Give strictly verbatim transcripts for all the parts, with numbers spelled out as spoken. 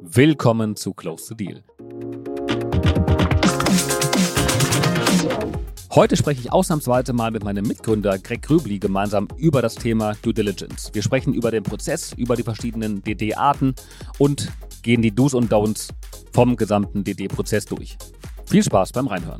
Willkommen zu Close the Deal. Heute spreche ich ausnahmsweise mal mit meinem Mitgründer Greg Grübli gemeinsam über das Thema Due Diligence. Wir sprechen über den Prozess, über die verschiedenen D D-Arten und gehen die Do's und Don'ts vom gesamten D D-Prozess durch. Viel Spaß beim Reinhören.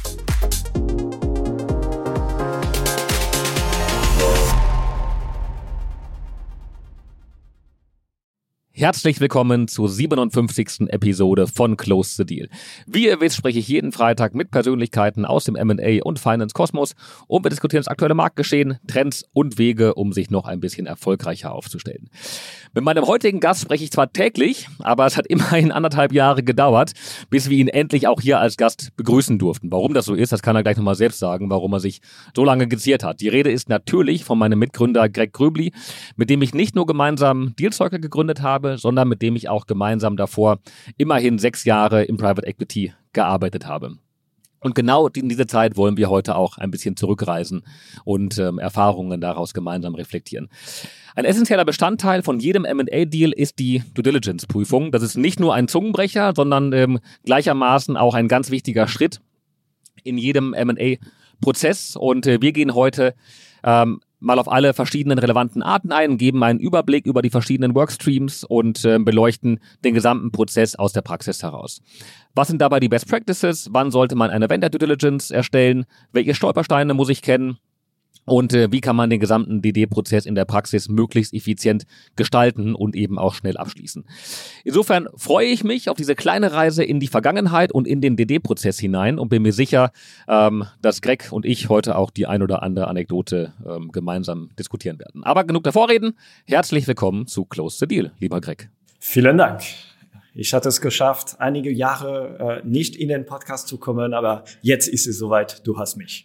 Herzlich willkommen zur siebenundfünfzigsten Episode von Close the Deal. Wie ihr wisst, spreche ich jeden Freitag mit Persönlichkeiten aus dem M und A und Finance-Kosmos und wir diskutieren das aktuelle Marktgeschehen, Trends und Wege, um sich noch ein bisschen erfolgreicher aufzustellen. Mit meinem heutigen Gast spreche ich zwar täglich, aber es hat immerhin anderthalb Jahre gedauert, bis wir ihn endlich auch hier als Gast begrüßen durften. Warum das so ist, das kann er gleich nochmal selbst sagen, warum er sich so lange geziert hat. Die Rede ist natürlich von meinem Mitgründer Greg Grübli, mit dem ich nicht nur gemeinsam Deal Circle gegründet habe, sondern mit dem ich auch gemeinsam davor immerhin sechs Jahre im Private Equity gearbeitet habe. Und genau in diese Zeit wollen wir heute auch ein bisschen zurückreisen und ähm, Erfahrungen daraus gemeinsam reflektieren. Ein essentieller Bestandteil von jedem M und A-Deal ist die Due Diligence-Prüfung. Das ist nicht nur ein Zungenbrecher, sondern ähm, gleichermaßen auch ein ganz wichtiger Schritt in jedem M und A-Prozess. Und äh, wir gehen heute ähm, mal auf alle verschiedenen relevanten Arten ein, geben einen Überblick über die verschiedenen Workstreams und äh, beleuchten den gesamten Prozess aus der Praxis heraus. Was sind dabei die Best Practices? Wann sollte man eine Vendor Due Diligence erstellen? Welche Stolpersteine muss ich kennen? Und äh, wie kann man den gesamten D D-Prozess in der Praxis möglichst effizient gestalten und eben auch schnell abschließen? Insofern freue ich mich auf diese kleine Reise in die Vergangenheit und in den D D-Prozess hinein und bin mir sicher, ähm, dass Greg und ich heute auch die ein oder andere Anekdote ähm, gemeinsam diskutieren werden. Aber genug der Vorreden. Herzlich willkommen zu Close the Deal, lieber Greg. Vielen Dank. Ich hatte es geschafft, einige Jahre äh, nicht in den Podcast zu kommen, aber jetzt ist es soweit, du hast mich.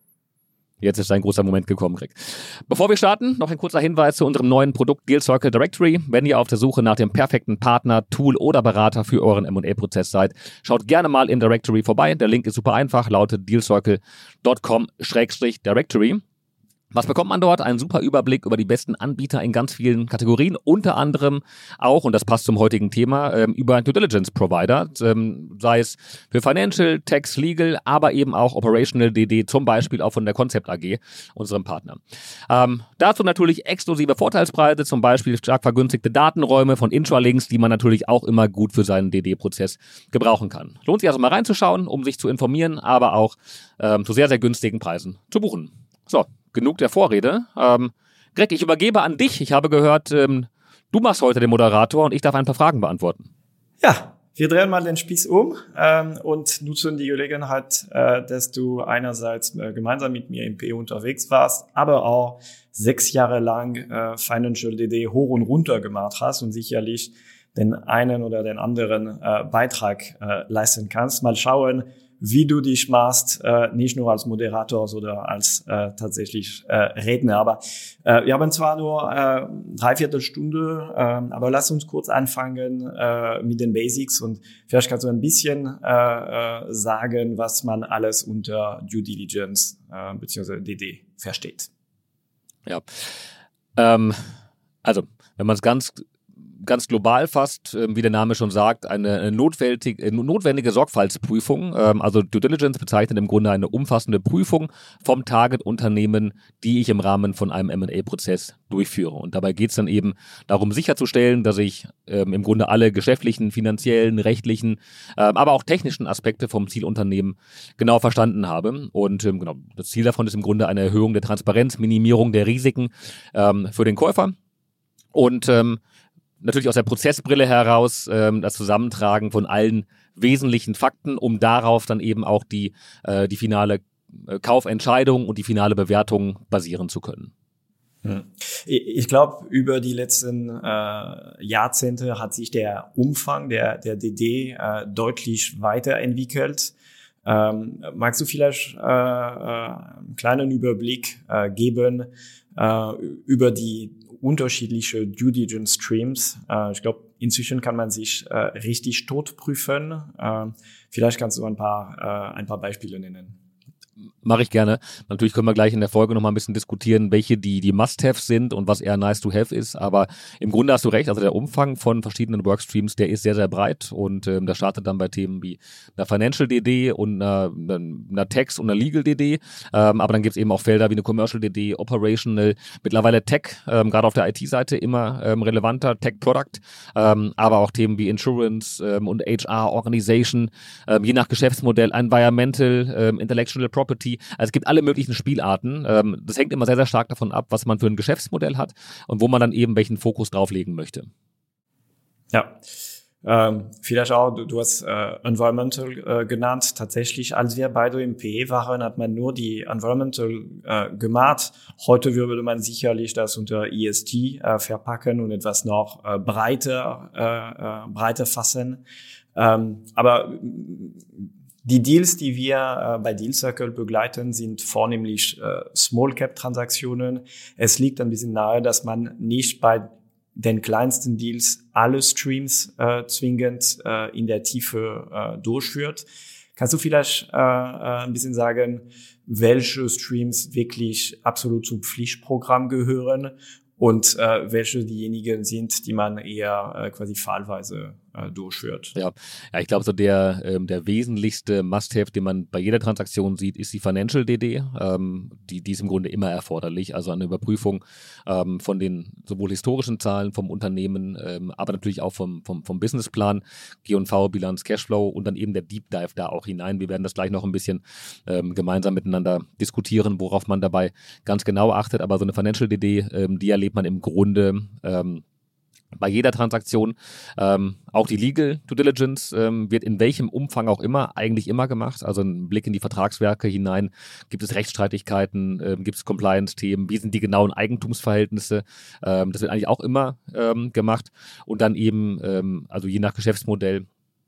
Jetzt ist ein großer Moment gekommen, Greg. Bevor wir starten, noch ein kurzer Hinweis zu unserem neuen Produkt Deal Circle Directory. Wenn ihr auf der Suche nach dem perfekten Partner, Tool oder Berater für euren M und A-Prozess seid, schaut gerne mal im Directory vorbei. Der Link ist super einfach, lautet dealcircle dot com slash directory. Was bekommt man dort? Einen super Überblick über die besten Anbieter in ganz vielen Kategorien, unter anderem auch, und das passt zum heutigen Thema, ähm, über Due Diligence Provider, ähm, sei es für Financial, Tax, Legal, aber eben auch Operational D D, zum Beispiel auch von der Concept A G, unserem Partner. Ähm, dazu natürlich exklusive Vorteilspreise, zum Beispiel stark vergünstigte Datenräume von Intralinks, die man natürlich auch immer gut für seinen D D-Prozess gebrauchen kann. Lohnt sich also mal reinzuschauen, um sich zu informieren, aber auch ähm, zu sehr, sehr günstigen Preisen zu buchen. So. Genug der Vorrede. Ähm, Greg, ich übergebe an dich. Ich habe gehört, ähm, du machst heute den Moderator und ich darf ein paar Fragen beantworten. Ja, wir drehen mal den Spieß um ähm, und nutzen die Gelegenheit, äh, dass du einerseits äh, gemeinsam mit mir im P E unterwegs warst, aber auch sechs Jahre lang äh, Financial D D hoch und runter gemacht hast und sicherlich den einen oder den anderen äh, Beitrag äh, leisten kannst. Mal schauen, wie du dich machst, äh, nicht nur als Moderator, sondern als äh, tatsächlich äh, Redner. Aber äh, wir haben zwar nur äh, dreiviertel Stunde, äh, aber lass uns kurz anfangen äh, mit den Basics und vielleicht kannst du ein bisschen äh, äh, sagen, was man alles unter Due Diligence äh, bzw. D D versteht. Ja, ähm, also wenn man es ganz ganz global fasst, wie der Name schon sagt, eine notwendige, notwendige Sorgfaltsprüfung. Also Due Diligence bezeichnet im Grunde eine umfassende Prüfung vom Target-Unternehmen, die ich im Rahmen von einem M und A-Prozess durchführe. Und dabei geht es dann eben darum sicherzustellen, dass ich ähm, im Grunde alle geschäftlichen, finanziellen, rechtlichen, ähm, aber auch technischen Aspekte vom Zielunternehmen genau verstanden habe. Und ähm, genau, das Ziel davon ist im Grunde eine Erhöhung der Transparenz, Minimierung der Risiken ähm, für den Käufer und ähm, natürlich aus der Prozessbrille heraus ähm, das Zusammentragen von allen wesentlichen Fakten, um darauf dann eben auch die, äh, die finale äh, Kaufentscheidung und die finale Bewertung basieren zu können. Ich glaube, über die letzten äh, Jahrzehnte hat sich der Umfang der, der D D äh, deutlich weiterentwickelt. Ähm, magst du vielleicht äh, äh, einen kleinen Überblick äh, geben äh, über die unterschiedliche Due Diligence Streams? Äh, ich glaube, inzwischen kann man sich äh, richtig tot prüfen. Äh, vielleicht kannst du ein paar, äh, ein paar Beispiele nennen. Mache ich gerne. Natürlich können wir gleich in der Folge noch mal ein bisschen diskutieren, welche die die Must-Haves sind und was eher nice-to-have ist. Aber im Grunde hast du recht. Also der Umfang von verschiedenen Workstreams, der ist sehr, sehr breit. Und ähm, das startet dann bei Themen wie einer Financial-D D und einer, einer Tax- und einer Legal-D D. Ähm, aber dann gibt es eben auch Felder wie eine Commercial-D D, Operational, mittlerweile Tech, ähm, gerade auf der I T-Seite immer ähm, relevanter, Tech-Product. Ähm, aber auch Themen wie Insurance ähm, und H R, Organization, ähm, je nach Geschäftsmodell, Environmental, ähm, Intellectual Property. Also es gibt alle möglichen Spielarten. Ähm, das hängt immer sehr, sehr stark davon ab, was man für ein Geschäftsmodell hat und wo man dann eben welchen Fokus drauflegen möchte. Ja, ähm, vielleicht auch, du, du hast äh, Environmental äh, genannt. Tatsächlich, als wir beide im P E waren, hat man nur die Environmental äh, gemacht. Heute würde man sicherlich das unter E S G äh, verpacken und etwas noch äh, breiter, äh, äh, breiter fassen. Ähm, aber die Deals, die wir äh, bei Deal Circle begleiten, sind vornehmlich äh, Small-Cap-Transaktionen. Es liegt ein bisschen nahe, dass man nicht bei den kleinsten Deals alle Streams äh, zwingend äh, in der Tiefe äh, durchführt. Kannst du vielleicht äh, äh, ein bisschen sagen, welche Streams wirklich absolut zum Pflichtprogramm gehören und äh, welche diejenigen sind, die man eher äh, quasi fallweise äh, durchführt? Ja, ja, ich glaube, so der ähm, der wesentlichste Must-Have, den man bei jeder Transaktion sieht, ist die Financial-D D. Ähm, die, die ist im Grunde immer erforderlich, also eine Überprüfung ähm, von den sowohl historischen Zahlen vom Unternehmen, ähm, aber natürlich auch vom vom, vom Businessplan, G und V, Bilanz, Cashflow und dann eben der Deep Dive da auch hinein. Wir werden das gleich noch ein bisschen ähm, gemeinsam miteinander diskutieren, worauf man dabei ganz genau achtet, aber so eine Financial-D D, ähm, die erlebt man im Grunde ähm, bei jeder Transaktion. Ähm, auch die Legal Due Diligence ähm, wird in welchem Umfang auch immer eigentlich immer gemacht. Also ein Blick in die Vertragswerke hinein. Gibt es Rechtsstreitigkeiten? Ähm, gibt es Compliance-Themen? Wie sind die genauen Eigentumsverhältnisse? Ähm, das wird eigentlich auch immer ähm, gemacht. Und dann eben, ähm, also je nach Geschäftsmodell,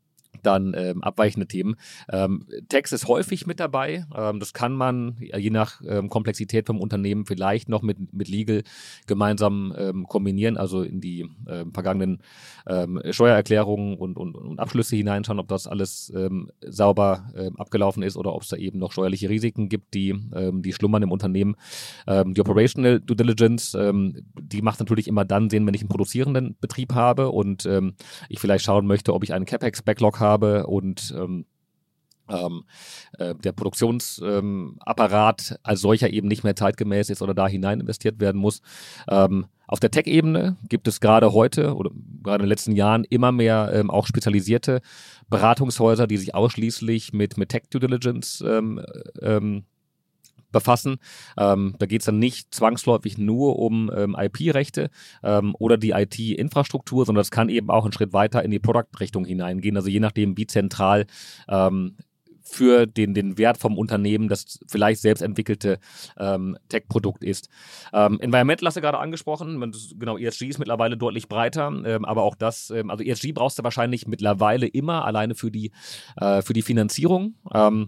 dann ähm, abweichende Themen. Ähm, Tax ist häufig mit dabei. Ähm, das kann man ja, je nach ähm, Komplexität vom Unternehmen vielleicht noch mit, mit Legal gemeinsam ähm, kombinieren, also in die ähm, vergangenen ähm, Steuererklärungen und, und, und Abschlüsse hineinschauen, ob das alles ähm, sauber ähm, abgelaufen ist oder ob es da eben noch steuerliche Risiken gibt, die, ähm, die schlummern im Unternehmen. Ähm, die Operational Due Diligence, ähm, die macht natürlich immer dann Sinn, wenn ich einen produzierenden Betrieb habe und ähm, ich vielleicht schauen möchte, ob ich einen CapEx-Backlog habe und ähm, ähm, äh, der Produktionsapparat ähm, als solcher eben nicht mehr zeitgemäß ist oder da hinein investiert werden muss. Ähm, auf der Tech-Ebene gibt es gerade heute oder gerade in den letzten Jahren immer mehr ähm, auch spezialisierte Beratungshäuser, die sich ausschließlich mit, mit Tech-Due Diligence ähm, ähm, befassen. Ähm, da geht es dann nicht zwangsläufig nur um ähm, I P-Rechte ähm, oder die I T-Infrastruktur, sondern es kann eben auch einen Schritt weiter in die Product-Richtung hineingehen. Also je nachdem, wie zentral ähm, für den, den Wert vom Unternehmen das vielleicht selbst entwickelte ähm, Tech-Produkt ist. Ähm, Environmental hast du gerade angesprochen. Das, genau, E S G ist mittlerweile deutlich breiter, ähm, aber auch das, ähm, also E S G brauchst du wahrscheinlich mittlerweile immer alleine für die, äh, für die Finanzierung. Ähm,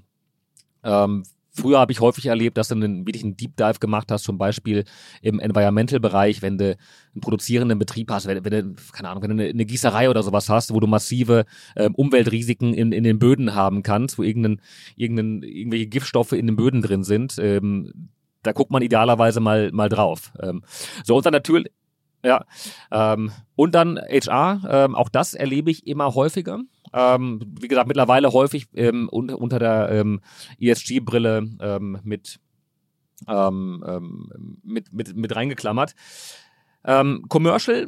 ähm, Früher habe ich häufig erlebt, dass du einen wirklich einen Deep Dive gemacht hast, zum Beispiel im Environmental-Bereich, wenn du einen produzierenden Betrieb hast, wenn, wenn du, keine Ahnung, wenn du eine, eine Gießerei oder sowas hast, wo du massive ähm, Umweltrisiken in, in den Böden haben kannst, wo irgendein, irgendein, irgendwelche Giftstoffe in den Böden drin sind, ähm, da guckt man idealerweise mal, mal drauf. Ähm, so, und dann natürlich, ja, ähm, und dann H R, ähm, auch das erlebe ich immer häufiger. Ähm, wie gesagt, mittlerweile häufig ähm, unter, unter der ähm, E S G-Brille ähm, mit, ähm, ähm, mit, mit, mit reingeklammert. Ähm, Commercial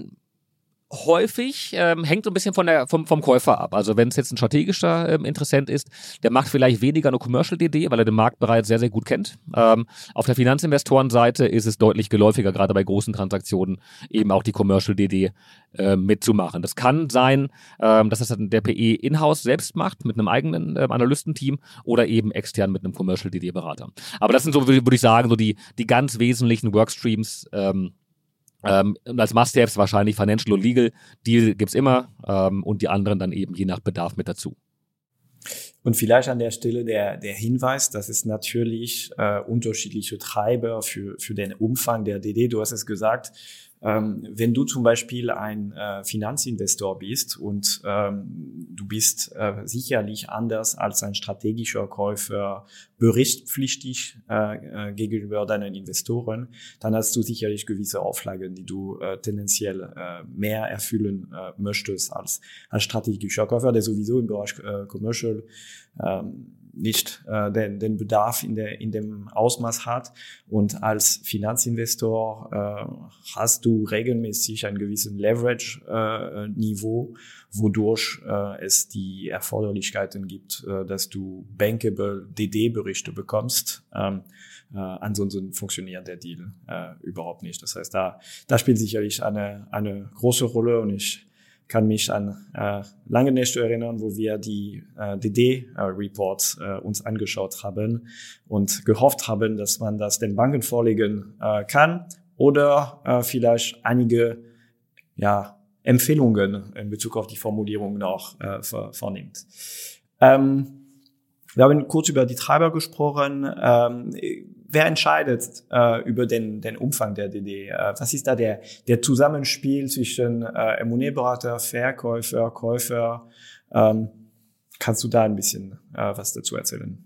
häufig ähm, hängt so ein bisschen von der, vom, vom Käufer ab. Also wenn es jetzt ein strategischer ähm, Interessent ist, der macht vielleicht weniger eine Commercial-D D, weil er den Markt bereits sehr, sehr gut kennt. Ähm, auf der Finanzinvestorenseite ist es deutlich geläufiger, gerade bei großen Transaktionen, eben auch die Commercial-D D äh, mitzumachen. Das kann sein, ähm, dass das der P E in-house selbst macht, mit einem eigenen ähm, Analystenteam oder eben extern mit einem Commercial-D D-Berater. Aber das sind so, würde ich sagen, so die, die ganz wesentlichen Workstreams, ähm, Ähm, und als Must-Haves wahrscheinlich Financial und Legal, die gibt's immer ähm, und die anderen dann eben je nach Bedarf mit dazu. Und vielleicht an der Stelle der, der Hinweis, dass es natürlich äh, unterschiedliche Treiber für, für den Umfang der D D. Du hast es gesagt, ähm, wenn du zum Beispiel ein äh, Finanzinvestor bist und ähm, du bist äh, sicherlich anders als ein strategischer Käufer berichtspflichtig äh, äh, gegenüber deinen Investoren, dann hast du sicherlich gewisse Auflagen, die du äh, tendenziell äh, mehr erfüllen äh, möchtest als als strategischer Käufer, der sowieso im Bereich äh, Commercial ähm, nicht äh, den, den Bedarf in, der, in dem Ausmaß hat. Und als Finanzinvestor äh, hast du regelmäßig einen gewissen Leverage-Niveau, äh, wodurch äh, es die Erforderlichkeiten gibt, äh, dass du bankable D D-Berichte bekommst. Ähm, äh, ansonsten funktioniert der Deal äh, überhaupt nicht. Das heißt, da, da spielt sicherlich eine, eine große Rolle, und ich kann mich an äh, lange Nächte erinnern, wo wir die äh, D D-Reports äh, uns angeschaut haben und gehofft haben, dass man das den Banken vorlegen äh, kann oder äh, vielleicht einige ja, Empfehlungen in Bezug auf die Formulierung noch äh, ver- vornimmt. Ähm, wir haben kurz über die Treiber gesprochen. Ähm, Wer entscheidet äh, über den, den Umfang der D D? Äh, was ist da der, der Zusammenspiel zwischen äh, M und A-Berater, Verkäufer, Käufer? Ähm, kannst du da ein bisschen äh, was dazu erzählen?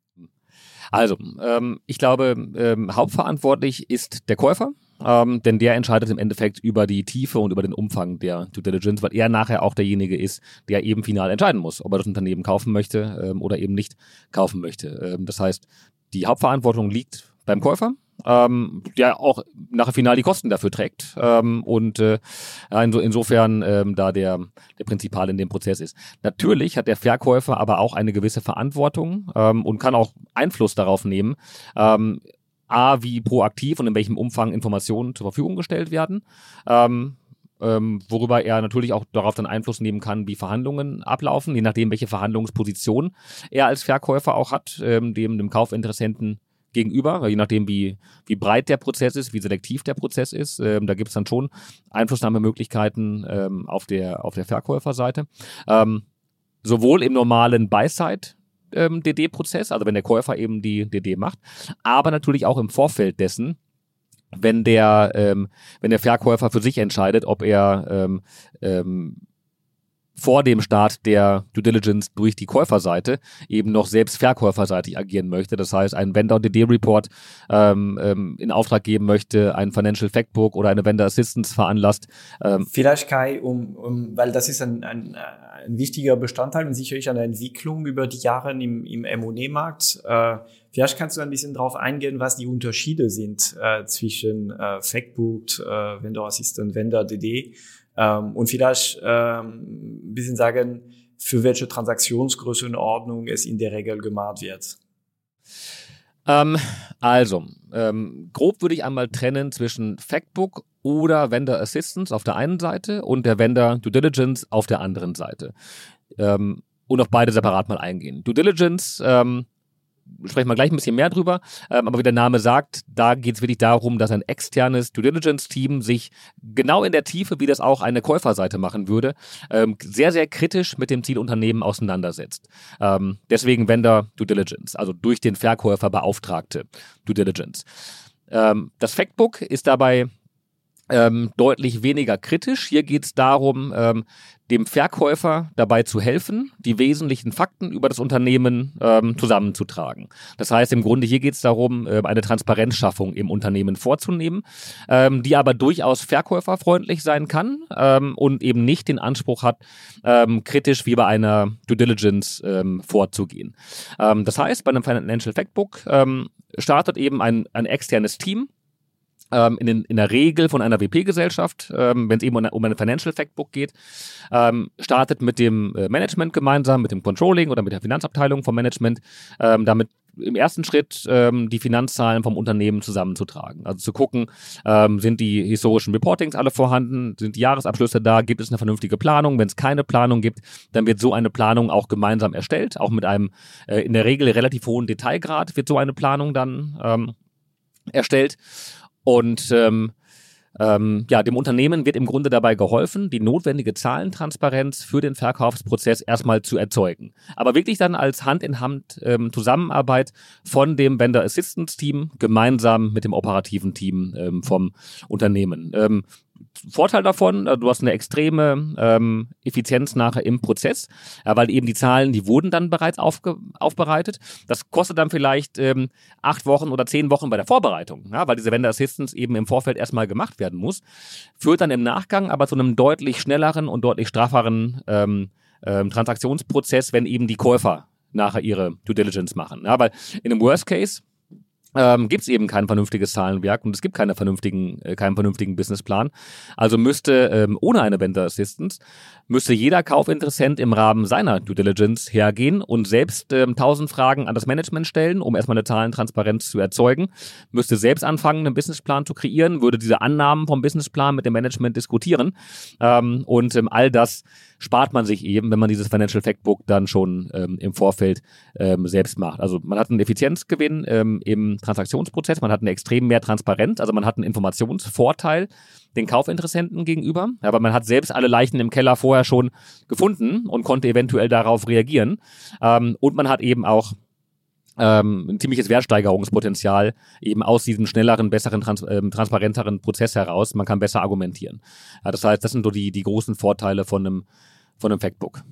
Also, ähm, ich glaube, ähm, hauptverantwortlich ist der Käufer, ähm, denn der entscheidet im Endeffekt über die Tiefe und über den Umfang der Due Diligence, weil er nachher auch derjenige ist, der eben final entscheiden muss, ob er das Unternehmen kaufen möchte ähm, oder eben nicht kaufen möchte. Ähm, das heißt, die Hauptverantwortung liegt beim Käufer, ähm, der auch nachher final die Kosten dafür trägt ähm, und äh, inso, insofern ähm, da der, der Prinzipal in dem Prozess ist. Natürlich hat der Verkäufer aber auch eine gewisse Verantwortung ähm, und kann auch Einfluss darauf nehmen, ähm, a, wie proaktiv und in welchem Umfang Informationen zur Verfügung gestellt werden, ähm, ähm, worüber er natürlich auch darauf dann Einfluss nehmen kann, wie Verhandlungen ablaufen, je nachdem, welche Verhandlungsposition er als Verkäufer auch hat, ähm, dem, dem Kaufinteressenten gegenüber, je nachdem, wie, wie breit der Prozess ist, wie selektiv der Prozess ist. Ähm, da gibt es dann schon Einflussnahmemöglichkeiten ähm, auf der, auf der Verkäuferseite. Ähm, sowohl im normalen Buy-Side ähm, D D-Prozess, also wenn der Käufer eben die D D macht, aber natürlich auch im Vorfeld dessen, wenn der, ähm, wenn der Verkäufer für sich entscheidet, ob er ähm, ähm, vor dem Start der Due Diligence durch die Käuferseite eben noch selbst verkäuferseitig agieren möchte. Das heißt, einen Vendor-D D-Report ähm, ähm, in Auftrag geben möchte, ein Financial Factbook oder eine Vendor Assistance veranlasst. Ähm Vielleicht Kai, um, um, weil das ist ein, ein, ein wichtiger Bestandteil und sicherlich eine Entwicklung über die Jahre im, im M und A-Markt. Äh, vielleicht kannst du ein bisschen darauf eingehen, was die Unterschiede sind äh, zwischen äh, Factbook, äh, Vendor Assistant, Vendor-D D. Ähm, und vielleicht ähm, ein bisschen sagen, für welche Transaktionsgrößenordnung es in der Regel gemacht wird. Ähm, also, ähm, grob würde ich einmal trennen zwischen Factbook oder Vendor Assistance auf der einen Seite und der Vendor Due Diligence auf der anderen Seite. Ähm, und auf beide separat mal eingehen. Due Diligence, ähm, sprechen wir gleich ein bisschen mehr drüber, ähm, aber wie der Name sagt, da geht es wirklich darum, dass ein externes Due Diligence-Team sich genau in der Tiefe, wie das auch eine Käuferseite machen würde, ähm, sehr, sehr kritisch mit dem Zielunternehmen auseinandersetzt. Ähm, deswegen Vendor Due Diligence, also durch den Verkäufer beauftragte Due Diligence. Ähm, das Factbook ist dabei ähm, deutlich weniger kritisch. Hier geht es darum, ähm, dem Verkäufer dabei zu helfen, die wesentlichen Fakten über das Unternehmen ähm, zusammenzutragen. Das heißt, im Grunde hier geht es darum, äh, eine Transparenzschaffung im Unternehmen vorzunehmen, ähm, die aber durchaus verkäuferfreundlich sein kann ähm, und eben nicht den Anspruch hat, ähm, kritisch wie bei einer Due Diligence ähm, vorzugehen. Ähm, das heißt, bei einem Financial Factbook ähm, startet eben ein, ein externes Team, Ähm, in, den, in der Regel von einer W P-Gesellschaft, ähm, wenn es eben um, um ein Financial Factbook geht, ähm, startet mit dem äh, Management gemeinsam, mit dem Controlling oder mit der Finanzabteilung vom Management, ähm, damit im ersten Schritt ähm, die Finanzzahlen vom Unternehmen zusammenzutragen. Also zu gucken, ähm, sind die historischen Reportings alle vorhanden, sind die Jahresabschlüsse da, gibt es eine vernünftige Planung? Wenn es keine Planung gibt, dann wird so eine Planung auch gemeinsam erstellt, auch mit einem äh, in der Regel relativ hohen Detailgrad wird so eine Planung dann ähm, erstellt. Und ähm, ähm, ja, dem Unternehmen wird im Grunde dabei geholfen, die notwendige Zahlentransparenz für den Verkaufsprozess erstmal zu erzeugen. Aber wirklich dann als Hand-in-Hand ähm, Zusammenarbeit von dem Vendor Assistance Team gemeinsam mit dem operativen Team ähm, vom Unternehmen. Ähm, Vorteil davon, du hast eine extreme ähm, Effizienz nachher im Prozess, ja, weil eben die Zahlen, die wurden dann bereits aufge- aufbereitet. Das kostet dann vielleicht ähm, acht Wochen oder zehn Wochen bei der Vorbereitung, ja, weil diese Vendor Assistance eben im Vorfeld erstmal gemacht werden muss, führt dann im Nachgang aber zu einem deutlich schnelleren und deutlich strafferen ähm, ähm, Transaktionsprozess, wenn eben die Käufer nachher ihre Due Diligence machen. Ja, weil in einem Worst Case Ähm, gibt es eben kein vernünftiges Zahlenwerk und es gibt keine vernünftigen, äh, keinen vernünftigen Businessplan. Also müsste ähm, ohne eine Vendor Assistance müsste jeder Kaufinteressent im Rahmen seiner Due Diligence hergehen und selbst ähm, tausend Fragen an das Management stellen, um erstmal eine Zahlentransparenz zu erzeugen, müsste selbst anfangen, einen Businessplan zu kreieren, würde diese Annahmen vom Businessplan mit dem Management diskutieren ähm, und ähm, all das spart man sich eben, wenn man dieses Financial Factbook dann schon ähm, im Vorfeld ähm, selbst macht. Also man hat einen Effizienzgewinn ähm, im Transaktionsprozess, man hat eine extrem mehr Transparenz, also man hat einen Informationsvorteil den Kaufinteressenten gegenüber, aber man hat selbst alle Leichen im Keller vorher schon gefunden und konnte eventuell darauf reagieren. Ähm, und man hat eben auch ähm, ein ziemliches Wertsteigerungspotenzial eben aus diesem schnelleren, besseren, trans- ähm, transparenteren Prozess heraus. Man kann besser argumentieren. Ja, das heißt, das sind so die, die großen Vorteile von einem, von einem Factbook.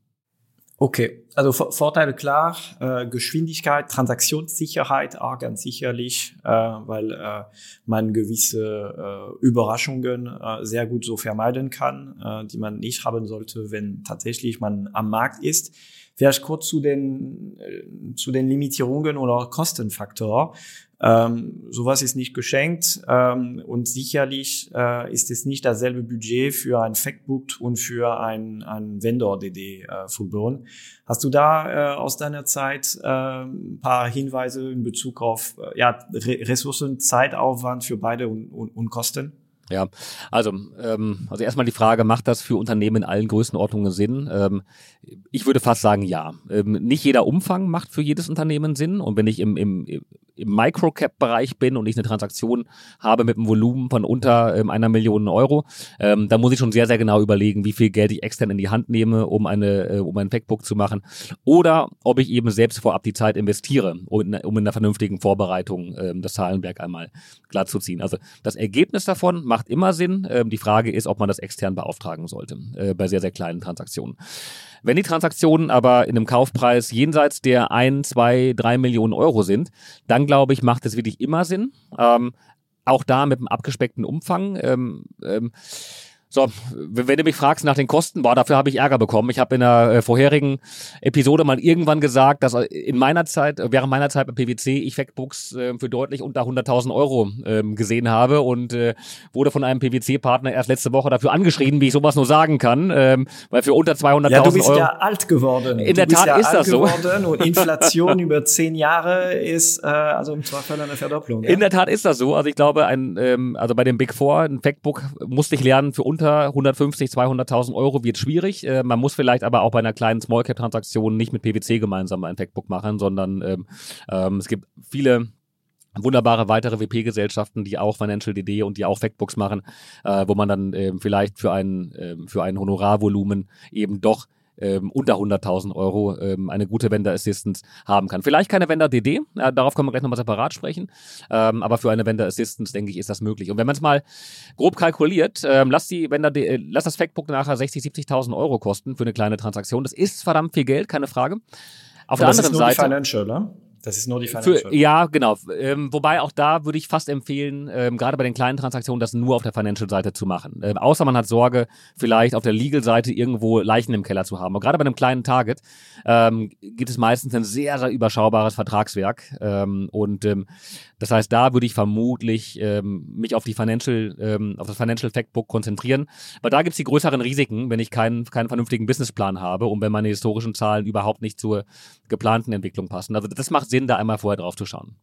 Okay, also Vor- Vorteile klar, äh, Geschwindigkeit, Transaktionssicherheit auch ganz sicherlich, äh, weil äh, man gewisse äh, Überraschungen äh, sehr gut so vermeiden kann, äh, die man nicht haben sollte, wenn tatsächlich man am Markt ist. Vielleicht kurz zu den äh, zu den Limitierungen oder Kostenfaktor. Ähm, sowas ist nicht geschenkt ähm, und sicherlich äh, ist es nicht dasselbe Budget für ein Factbook und für ein, ein Vendor-D D äh, Fullblown. Hast du da äh, aus deiner Zeit äh, ein paar Hinweise in Bezug auf äh, ja, Re- Ressourcen, Zeitaufwand für beide und, und, und Kosten? Ja, also, ähm, also erstmal die Frage, macht das für Unternehmen in allen Größenordnungen Sinn? Ähm, ich würde fast sagen, ja. Ähm, nicht jeder Umfang macht für jedes Unternehmen Sinn. Und wenn ich im, im, im Microcap-Bereich bin und ich eine Transaktion habe mit einem Volumen von unter ähm, einer Million Euro, ähm, dann muss ich schon sehr, sehr genau überlegen, wie viel Geld ich extern in die Hand nehme, um eine, äh, um ein Factbook zu machen. Oder ob ich eben selbst vorab die Zeit investiere, um in, um in einer vernünftigen Vorbereitung ähm, das Zahlenwerk einmal glatt zu ziehen. Also das Ergebnis davon macht immer Sinn. Ähm, die Frage ist, ob man das extern beauftragen sollte, äh, bei sehr, sehr kleinen Transaktionen. Wenn die Transaktionen aber in einem Kaufpreis jenseits der ein, zwei, drei Millionen Euro sind, dann glaube ich, macht es wirklich immer Sinn. Ähm, auch da mit einem abgespeckten Umfang. Ähm, ähm, So, wenn du mich fragst nach den Kosten, boah, dafür habe ich Ärger bekommen. Ich habe in der äh, vorherigen Episode mal irgendwann gesagt, dass in meiner Zeit, während meiner Zeit bei P W C, ich Factbooks äh, für deutlich unter hunderttausend Euro ähm, gesehen habe und äh, wurde von einem P W C-Partner erst letzte Woche dafür angeschrieben, wie ich sowas nur sagen kann, ähm, weil für unter zweihunderttausend Euro... Ja, du bist ja alt geworden. In der Tat ja ist das so. Und Inflation über zehn Jahre ist äh, also im Zweifel eine Verdopplung. Ja? In der Tat ist das so. Also ich glaube, ein ähm, also bei dem Big Four, ein Factbook musste ich lernen, für unter hundertfünfzig, zweihunderttausend Euro wird schwierig. Äh, man muss vielleicht aber auch bei einer kleinen Small-Cap-Transaktion nicht mit P W C gemeinsam ein Factbook machen, sondern ähm, ähm, es gibt viele wunderbare weitere W P-Gesellschaften, die auch Financial D D und die auch Factbooks machen, äh, wo man dann ähm, vielleicht für ein, ähm, für ein Honorarvolumen eben doch Ähm, unter hunderttausend Euro ähm, eine gute Vendor Assistance haben kann. Vielleicht keine Vendor D D, äh, darauf können wir gleich nochmal separat sprechen, ähm, aber für eine Vendor Assistance, denke ich, ist das möglich. Und wenn man es mal grob kalkuliert, ähm, lass die Vendor D- äh, lass das Factbook nachher sechzig, siebzigtausend Euro kosten für eine kleine Transaktion. Das ist verdammt viel Geld, keine Frage. Auf der das anderen ist nur Seite. Die Financial, ne? Das ist nur die Financial. Für, ja, genau. Ähm, wobei auch da würde ich fast empfehlen, ähm, gerade bei den kleinen Transaktionen, das nur auf der Financial-Seite zu machen. Ähm, außer man hat Sorge, vielleicht auf der Legal-Seite irgendwo Leichen im Keller zu haben. Aber gerade bei einem kleinen Target ähm, gibt es meistens ein sehr, sehr überschaubares Vertragswerk. Ähm, und ähm, das heißt, da würde ich vermutlich ähm, mich auf die Financial, ähm, auf das Financial Factbook konzentrieren. Weil da gibt es die größeren Risiken, wenn ich keinen, keinen vernünftigen Businessplan habe und wenn meine historischen Zahlen überhaupt nicht zur geplanten Entwicklung passen. Also das macht Sinn, da einmal vorher drauf zu schauen.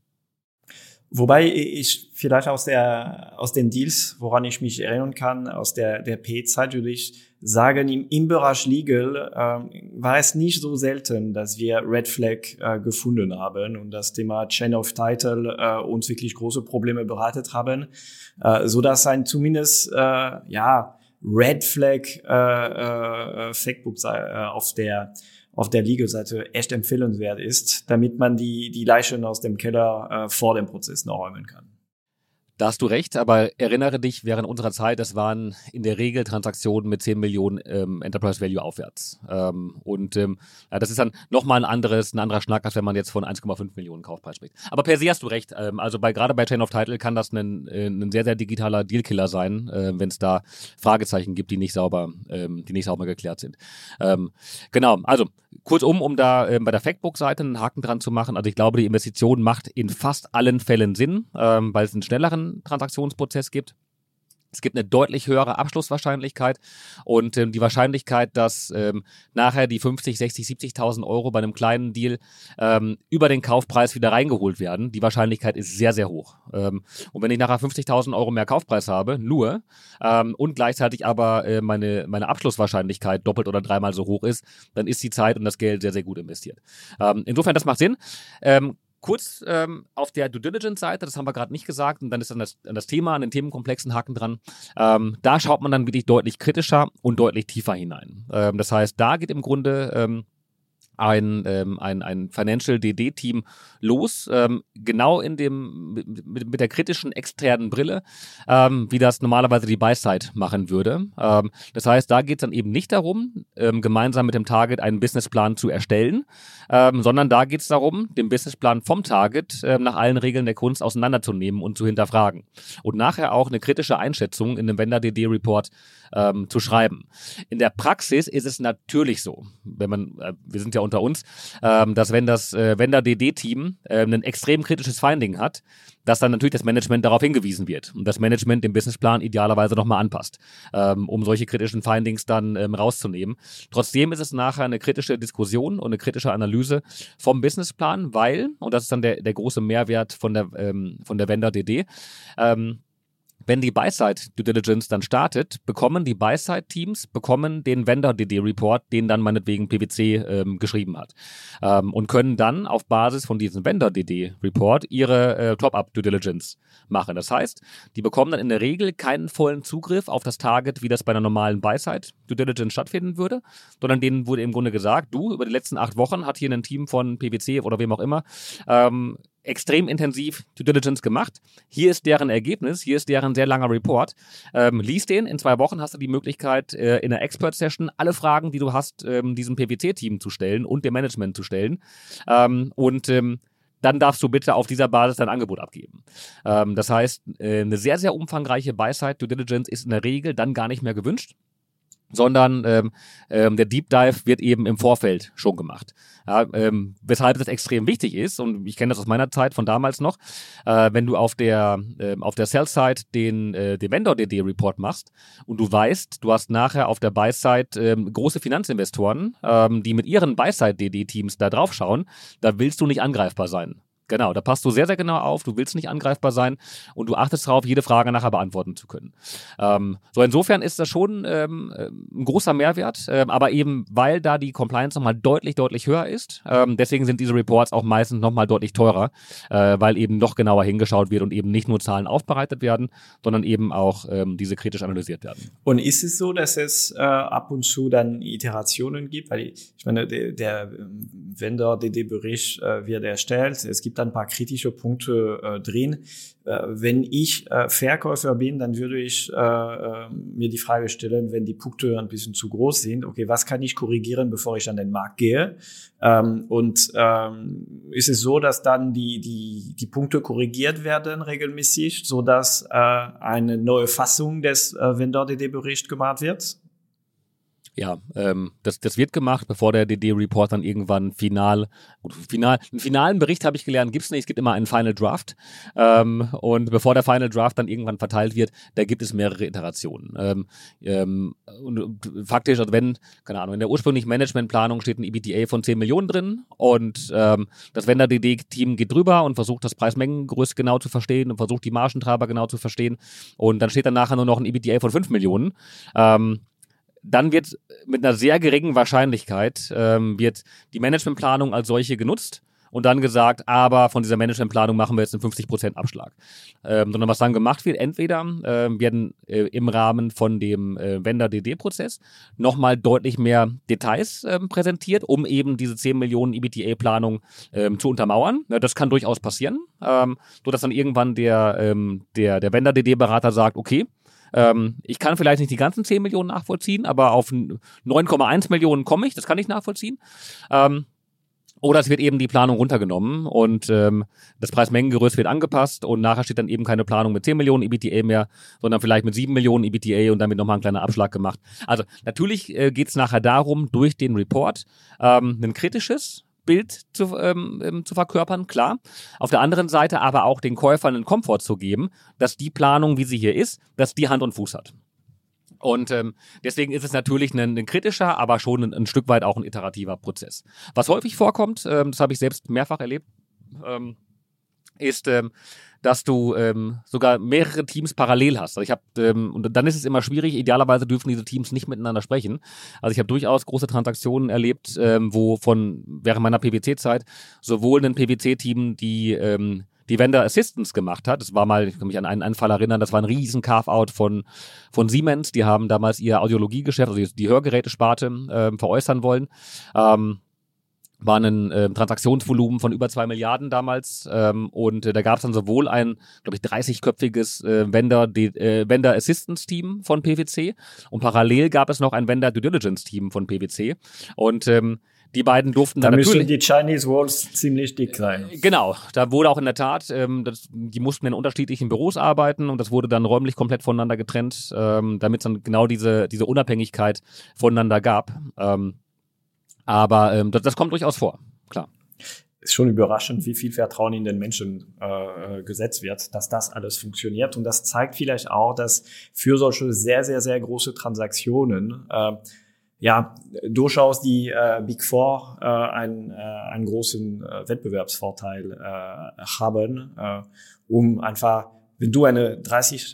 Wobei ich vielleicht aus der aus den Deals, woran ich mich erinnern kann, aus der der P-Zeit würde ich sagen, im, im Bereich Legal ähm, war es nicht so selten, dass wir Red Flag äh, gefunden haben und das Thema Chain of Title äh, uns wirklich große Probleme bereitet haben, äh, so dass ein zumindest äh, ja Red Flag äh, äh, Factbook äh, auf der auf der Legal-Seite echt empfehlenswert ist, damit man die die Leichen aus dem Keller äh, vor dem Prozess noch räumen kann. Da hast du recht, aber erinnere dich, während unserer Zeit, das waren in der Regel Transaktionen mit zehn Millionen ähm, Enterprise Value aufwärts. Ähm, und ähm, ja, das ist dann nochmal ein anderes, ein anderer Schnack, als wenn man jetzt von eins Komma fünf Millionen Kaufpreis spricht. Aber per se hast du recht. Ähm, also bei, gerade bei Chain of Title kann das ein, äh, ein sehr, sehr digitaler Dealkiller sein, äh, wenn es da Fragezeichen gibt, die nicht sauber, ähm, die nicht sauber geklärt sind. Ähm, genau, also kurzum, um da äh, bei der Factbook-Seite einen Haken dran zu machen. Also ich glaube, die Investition macht in fast allen Fällen Sinn, ähm, weil es einen schnelleren Transaktionsprozess gibt. Es gibt eine deutlich höhere Abschlusswahrscheinlichkeit und ähm, die Wahrscheinlichkeit, dass ähm, nachher die fünfzig, sechzig, siebzigtausend Euro bei einem kleinen Deal ähm, über den Kaufpreis wieder reingeholt werden, die Wahrscheinlichkeit ist sehr, sehr hoch. Ähm, und wenn ich nachher fünfzigtausend Euro mehr Kaufpreis habe, nur, ähm, und gleichzeitig aber äh, meine, meine Abschlusswahrscheinlichkeit doppelt oder dreimal so hoch ist, dann ist die Zeit und das Geld sehr, sehr gut investiert. Ähm, insofern, das macht Sinn. Ähm, Kurz ähm, auf der Due Diligence-Seite, das haben wir gerade nicht gesagt, und dann ist dann das, das Thema, an den Themenkomplexen Haken dran. Ähm, da schaut man dann wirklich deutlich kritischer und deutlich tiefer hinein. Ähm, das heißt, da geht im Grunde ähm, ein, ähm, ein, ein Financial D D-Team los, ähm, genau in dem, mit, mit der kritischen externen Brille, ähm, wie das normalerweise die Buy-Side machen würde. Ähm, das heißt, da geht es dann eben nicht darum, ähm, gemeinsam mit dem Target einen Businessplan zu erstellen, ähm, sondern da geht es darum, den Businessplan vom Target ähm, nach allen Regeln der Kunst auseinanderzunehmen und zu hinterfragen. Und nachher auch eine kritische Einschätzung in dem Vendor-D D-Report ähm, zu schreiben. In der Praxis ist es natürlich so, wenn man, äh, wir sind ja unter uns, ähm, dass wenn das äh, Vendor-D D-Team äh, ein extrem kritisches Finding hat, dass dann natürlich das Management darauf hingewiesen wird und das Management den Businessplan idealerweise nochmal anpasst, ähm, um solche kritischen Findings dann ähm, rauszunehmen. Trotzdem ist es nachher eine kritische Diskussion und eine kritische Analyse vom Businessplan, weil, und das ist dann der, der große Mehrwert von der, ähm, von der Vendor-D D, ähm, wenn die Buy-Side Due Diligence dann startet, bekommen die Buy-Side-Teams bekommen den Vendor-D D-Report, den dann meinetwegen P W C ähm, geschrieben hat, ähm, und können dann auf Basis von diesem Vendor-D D-Report ihre äh, Top-Up-Due Diligence machen. Das heißt, die bekommen dann in der Regel keinen vollen Zugriff auf das Target, wie das bei einer normalen Buy-Side Due Diligence stattfinden würde, sondern denen wurde im Grunde gesagt, du, über die letzten acht Wochen hat hier ein Team von P W C oder wem auch immer ähm, extrem intensiv Due Diligence gemacht. Hier ist deren Ergebnis, hier ist deren sehr langer Report. Ähm, lies den, in zwei Wochen hast du die Möglichkeit, äh, in einer Expert-Session alle Fragen, die du hast, ähm, diesem P W C-Team zu stellen und dem Management zu stellen. Ähm, und ähm, dann darfst du bitte auf dieser Basis dein Angebot abgeben. Ähm, das heißt, äh, eine sehr, sehr umfangreiche Buy-Side Due Diligence ist in der Regel dann gar nicht mehr gewünscht, sondern ähm, ähm, der Deep Dive wird eben im Vorfeld schon gemacht. Ja, ähm, weshalb das extrem wichtig ist, und ich kenne das aus meiner Zeit von damals noch, äh, wenn du auf der äh, auf der Sell-Side den, äh, den Vendor-D D-Report machst und du weißt, du hast nachher auf der Buy-Side ähm, große Finanzinvestoren, ähm, die mit ihren Buy-Side-D D-Teams da drauf schauen, da willst du nicht angreifbar sein. Genau, da passt du sehr, sehr genau auf, du willst nicht angreifbar sein und du achtest darauf, jede Frage nachher beantworten zu können. Ähm, so insofern ist das schon ähm, ein großer Mehrwert, ähm, aber eben, weil da die Compliance nochmal deutlich, deutlich höher ist, ähm, deswegen sind diese Reports auch meistens nochmal deutlich teurer, äh, weil eben noch genauer hingeschaut wird und eben nicht nur Zahlen aufbereitet werden, sondern eben auch ähm, diese kritisch analysiert werden. Und ist es so, dass es äh, ab und zu dann Iterationen gibt? Weil ich, ich meine, der, der Vendor-D D-Bericht äh, wird erstellt, es gibt ein paar kritische Punkte äh, drin. Äh, wenn ich äh, Verkäufer bin, dann würde ich äh, äh, mir die Frage stellen, wenn die Punkte ein bisschen zu groß sind, okay, was kann ich korrigieren, bevor ich an den Markt gehe? Ähm, und ähm, ist es so, dass dann die die die Punkte korrigiert werden regelmäßig, so dass äh, eine neue Fassung des äh, Vendor-D D-Bericht gemacht wird? Ja, ähm, das, das wird gemacht, bevor der D D-Report dann irgendwann final, gut, final, einen finalen Bericht habe ich gelernt, gibt's nicht, es gibt immer einen Final Draft, ähm, und bevor der Final Draft dann irgendwann verteilt wird, da gibt es mehrere Iterationen. Ähm, ähm, und, und faktisch, also wenn, keine Ahnung, in der ursprünglichen Managementplanung steht ein E B T A von zehn Millionen drin und ähm, das Vendor-D D-Team geht drüber und versucht das Preismengengerüst genau zu verstehen und versucht die Margentreiber genau zu verstehen und dann steht dann nachher nur noch ein E B T A von fünf Millionen. Ähm, Dann wird mit einer sehr geringen Wahrscheinlichkeit ähm, wird die Managementplanung als solche genutzt und dann gesagt, aber von dieser Managementplanung machen wir jetzt einen fünfzig Prozent Abschlag. Ähm, sondern was dann gemacht wird, entweder äh, werden äh, im Rahmen von dem äh, Vendor-D D-Prozess nochmal deutlich mehr Details äh, präsentiert, um eben diese zehn Millionen E B T A-Planung ähm, zu untermauern. Ja, das kann durchaus passieren, ähm, sodass dann irgendwann der, ähm, der, der Vendor-D D-Berater sagt, okay, ähm, ich kann vielleicht nicht die ganzen zehn Millionen nachvollziehen, aber auf neun Komma eins Millionen komme ich, das kann ich nachvollziehen. Ähm, Oder es wird eben die Planung runtergenommen und ähm, das Preismengengerüst wird angepasst und nachher steht dann eben keine Planung mit zehn Millionen E B T A mehr, sondern vielleicht mit sieben Millionen E B T A und damit nochmal ein kleiner Abschlag gemacht. Also natürlich äh, geht es nachher darum, durch den Report ähm, ein kritisches Bild zu, ähm, zu verkörpern, klar. Auf der anderen Seite aber auch den Käufern einen Komfort zu geben, dass die Planung, wie sie hier ist, dass die Hand und Fuß hat. Und ähm, deswegen ist es natürlich ein, ein kritischer, aber schon ein, ein Stück weit auch ein iterativer Prozess. Was häufig vorkommt, ähm, das habe ich selbst mehrfach erlebt, ähm, ist, ähm, dass du ähm, sogar mehrere Teams parallel hast. Also ich habe ähm, und dann ist es immer schwierig. Idealerweise dürfen diese Teams nicht miteinander sprechen. Also ich habe durchaus große Transaktionen erlebt, ähm, wo von während meiner P W C-Zeit sowohl ein P W C-Team, die ähm, die Vendor Assistance gemacht hat. Das war mal, ich kann mich an einen, einen Fall erinnern, das war ein riesen Carve-out von, von Siemens. Die haben damals ihr Audiologiegeschäft, also die, die Hörgerätesparte, ähm, veräußern wollen. Ähm, war ein äh, Transaktionsvolumen von über zwei Milliarden damals ähm, und äh, da gab es dann sowohl ein, glaube ich, dreißig-köpfiges äh, Vendor, die, äh, Vendor Assistance Team von P W C und parallel gab es noch ein Vendor Due Diligence Team von P W C und ähm, die beiden durften da dann müssen natürlich... die Chinese Walls ziemlich dick sein. Genau, da wurde auch in der Tat, ähm, das, die mussten in unterschiedlichen Büros arbeiten und das wurde dann räumlich komplett voneinander getrennt, ähm, damit es dann genau diese, diese Unabhängigkeit voneinander gab. Ähm, aber ähm, das, das kommt durchaus vor, klar. Ist schon überraschend, wie viel Vertrauen in den Menschen äh, gesetzt wird, dass das alles funktioniert. Und das zeigt vielleicht auch, dass für solche sehr, sehr, sehr große Transaktionen äh, ja durchaus die äh, Big Four äh, einen, äh, einen großen äh, Wettbewerbsvorteil äh, haben, äh, um einfach, wenn du eine dreißig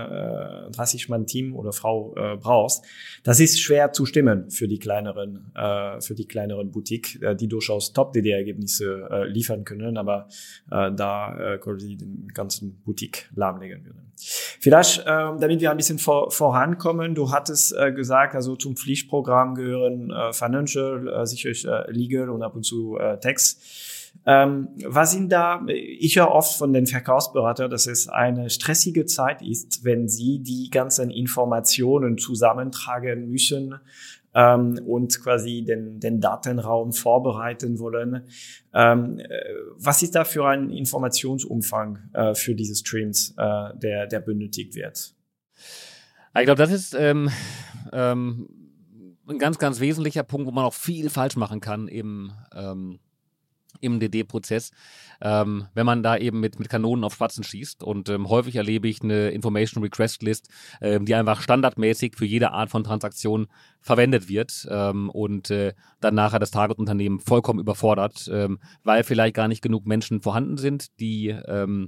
Mann Team oder Frau äh, brauchst, das ist schwer zu stimmen für die kleineren äh, für die kleineren Boutique, äh, die durchaus Top-D D-Ergebnisse äh, liefern können, aber äh, da äh, quasi den ganzen Boutique lahmlegen würden. Vielleicht, äh, damit wir ein bisschen vor, vorankommen, du hattest äh, gesagt, also zum Pflichtprogramm gehören äh, Financial, äh, sicherlich äh, Legal und ab und zu äh, Tax. Ähm, was sind da, ich höre oft von den Verkaufsberatern, dass es eine stressige Zeit ist, wenn sie die ganzen Informationen zusammentragen müssen ähm, und quasi den, den Datenraum vorbereiten wollen. Ähm, was ist da für ein Informationsumfang äh, für diese Streams, äh, der, der benötigt wird? Ich glaube, das ist ähm, ähm, ein ganz, ganz wesentlicher Punkt, wo man auch viel falsch machen kann im ähm im D D-Prozess, ähm, wenn man da eben mit, mit Kanonen auf Spatzen schießt. Und ähm, häufig erlebe ich eine Information Request List, ähm, die einfach standardmäßig für jede Art von Transaktion verwendet wird ähm, und äh, dann nachher das Targetunternehmen vollkommen überfordert, ähm, weil vielleicht gar nicht genug Menschen vorhanden sind, die ähm,